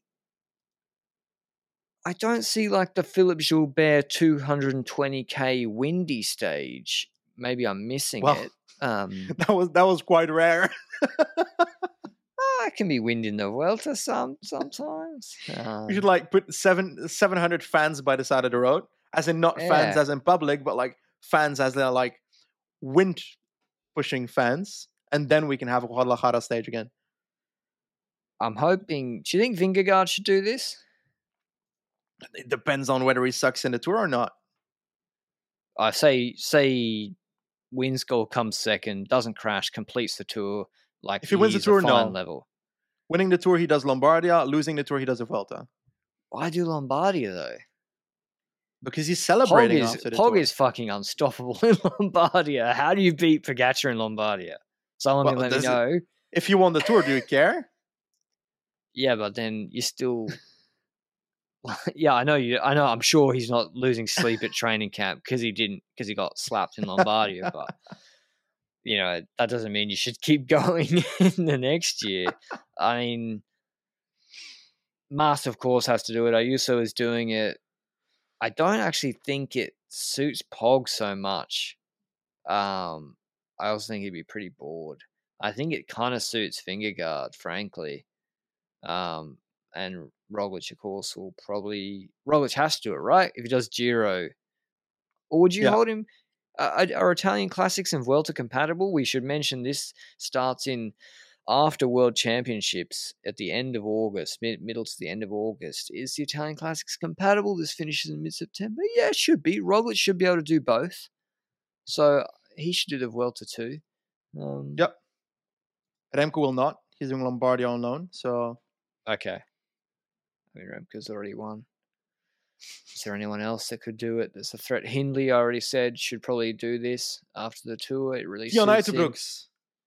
Speaker 4: I don't see like the Philippe Gilbert two hundred twenty K windy stage. Maybe I'm missing
Speaker 5: Well,
Speaker 4: it. Um,
Speaker 5: That was that was quite rare.
Speaker 4: oh, it can be windy in the Vuelta some sometimes. Um,
Speaker 5: We should like put seven seven hundred fans by the side of the road, as in not fans
Speaker 4: Yeah.
Speaker 5: as in public, but like fans as they're like wind pushing fans, and then we can have a Guadalajara stage again.
Speaker 4: I'm hoping. Do you think Vingegaard should do this?
Speaker 5: It depends on whether he sucks in the Tour or not.
Speaker 4: I say say wins goal comes second, doesn't crash, completes the Tour. Like
Speaker 5: if he wins the
Speaker 4: he's
Speaker 5: Tour,
Speaker 4: a fine
Speaker 5: no.
Speaker 4: level.
Speaker 5: Winning the Tour, he does Lombardia. Losing the Tour, he does a Vuelta.
Speaker 4: Why do Lombardia though?
Speaker 5: Because he's celebrating
Speaker 4: Pog is,
Speaker 5: after the
Speaker 4: Pog
Speaker 5: Tour.
Speaker 4: is fucking unstoppable in Lombardia. How do you beat Pogacar in Lombardia? Someone
Speaker 5: Well,
Speaker 4: can let me
Speaker 5: does it-
Speaker 4: know.
Speaker 5: If you won the Tour, do you care?
Speaker 4: Yeah, but then you still. Yeah, I know you. I know. I'm sure he's not losing sleep at training camp because he didn't because he got slapped in Lombardia. But you know that doesn't mean you should keep going in the next year. I mean, Mas of course has to do it. Ayuso is doing it. I don't actually think it suits Pog so much. Um, I also think he'd be pretty bored. I think it kind of suits Vingegaard, frankly. Um, and Roglic, of course, will probably... Roglic has to do it, right? If he does Giro. Or would you
Speaker 5: Yeah.
Speaker 4: hold him... Uh, are Italian Classics and Vuelta compatible? We should mention this starts in after World Championships at the end of August, mid- middle to the end of August. Is the Italian Classics compatible? This finishes in mid-September? Yeah, it should be. Roglic should be able to do both. So he should do the Vuelta too. Um,
Speaker 5: Yep. Remco will not. He's doing Lombardia on loan. So
Speaker 4: Okay. I mean, Remco's already won. Is there anyone else that could do it? There's a threat. Hindley, I already said, should probably do this after the Tour. It really
Speaker 5: Jon
Speaker 4: suits him.
Speaker 5: Uijtenbrooks.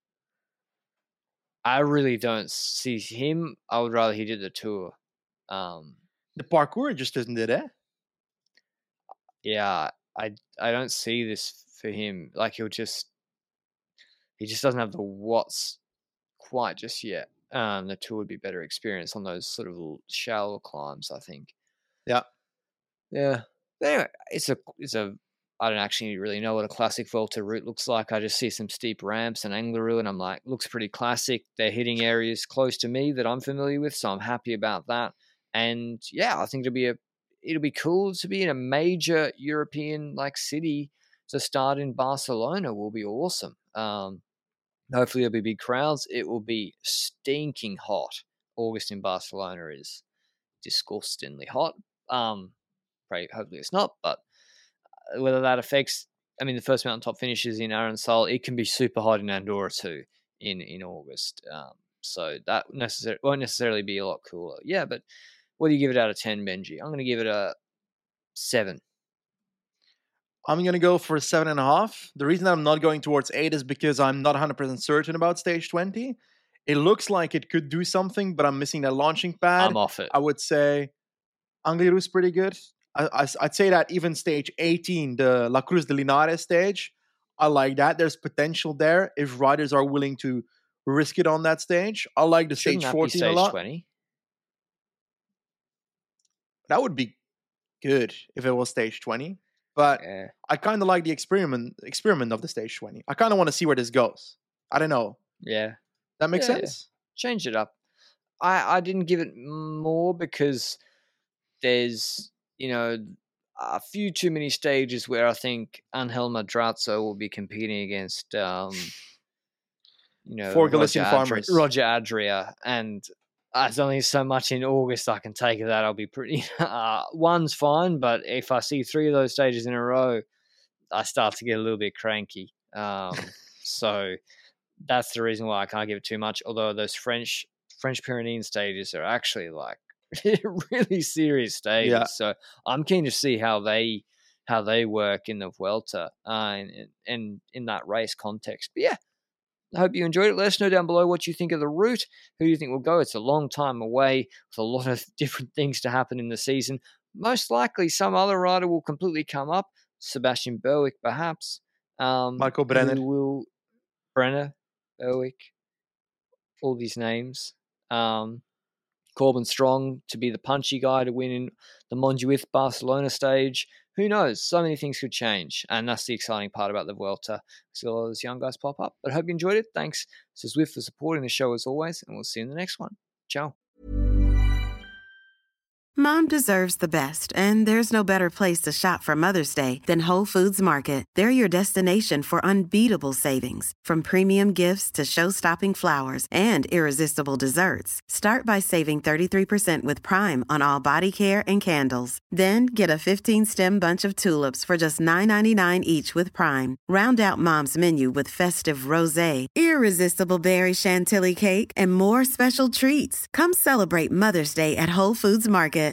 Speaker 4: I really don't see him. I would rather he did the Tour. Um,
Speaker 5: The parkour just isn't it, eh?
Speaker 4: yeah, I I don't see this for him. Like he'll just he just doesn't have the what's quite just yet. Um, the Tour would be better experience on those sort of shallow climbs, I think.
Speaker 5: Yeah.
Speaker 4: Yeah. But anyway, it's a it's a I don't actually really know what a classic Volta route looks like. I just see some steep ramps and Angleroo, and I'm like, looks pretty classic. They're hitting areas close to me that I'm familiar with, so I'm happy about that. And yeah, I think it'll be a it'll be cool to be in a major European like city to start in Barcelona. Will be awesome. Um, hopefully there'll be big crowds. It will be stinking hot. August in Barcelona is disgustingly hot. Um, pray hopefully it's not, but whether that affects, I mean, the first mountaintop finishes in Arinsal, it can be super hot in Andorra too in, in August. Um, so that necessar- won't necessarily be a lot cooler. Yeah, but what do you give it out of ten, Benji? I'm going to give it a seven.
Speaker 5: I'm going to go for a seven and a half. The reason I'm not going towards eight is because I'm not one hundred percent certain about stage twenty. It looks like it could do something, but I'm missing that launching pad.
Speaker 4: I'm off it.
Speaker 5: I would say Angleroo's pretty good. I, I, I'd say that even stage eighteen, the La Cruz de Linares stage, I like that. There's potential there if riders are willing to risk it on that stage. I like the
Speaker 4: Shouldn't
Speaker 5: stage
Speaker 4: that be
Speaker 5: fourteen
Speaker 4: stage
Speaker 5: a lot.
Speaker 4: twenty?
Speaker 5: That would be good if it was stage twenty. But
Speaker 4: Yeah.
Speaker 5: I kind of like the experiment experiment of the stage twenty. I kind of want to see where this goes. I don't know.
Speaker 4: Yeah.
Speaker 5: That makes
Speaker 4: Yeah, yeah.
Speaker 5: sense?
Speaker 4: Change it up. I, I didn't give it more because there's, you know, a few too many stages where I think Angel Madrazo will be competing against, um, you know,
Speaker 5: Four
Speaker 4: Roger
Speaker 5: Galician
Speaker 4: Adri-
Speaker 5: farmers.
Speaker 4: Roger Adria. And there's only so much in August I can take of that. I'll be pretty... Uh, one's fine, but if I see three of those stages in a row, I start to get a little bit cranky. Um, so that's the reason why I can't give it too much. Although those French French Pyrenean stages are actually like really serious stages.
Speaker 5: Yeah.
Speaker 4: So I'm keen to see how they how they work in the Vuelta uh, and, and in that race context. But yeah, I hope you enjoyed it. Let us know down below what you think of the route. Who do you think will go? It's a long time away with a lot of different things to happen in the season. Most likely some other rider will completely come up. Sebastian Berwick, perhaps. Um,
Speaker 5: Michael Brenner.
Speaker 4: who will Brenner, Berwick, all these names. Um, Corbin Strong to be the punchy guy to win in the Montjuic Barcelona stage. Who knows? So many things could change. And that's the exciting part about the Vuelta. See all those young guys pop up. But I hope you enjoyed it. Thanks to Zwift for supporting the show as always. And we'll see you in the next one. Ciao.
Speaker 6: Mom deserves the best, and there's no better place to shop for Mother's Day than Whole Foods Market. They're your destination for unbeatable savings, from premium gifts to show-stopping flowers and irresistible desserts. Start by saving thirty-three percent with Prime on all body care and candles. Then get a fifteen-stem bunch of tulips for just nine ninety-nine each with Prime. Round out Mom's menu with festive rosé, irresistible berry chantilly cake, and more special treats. Come celebrate Mother's Day at Whole Foods Market.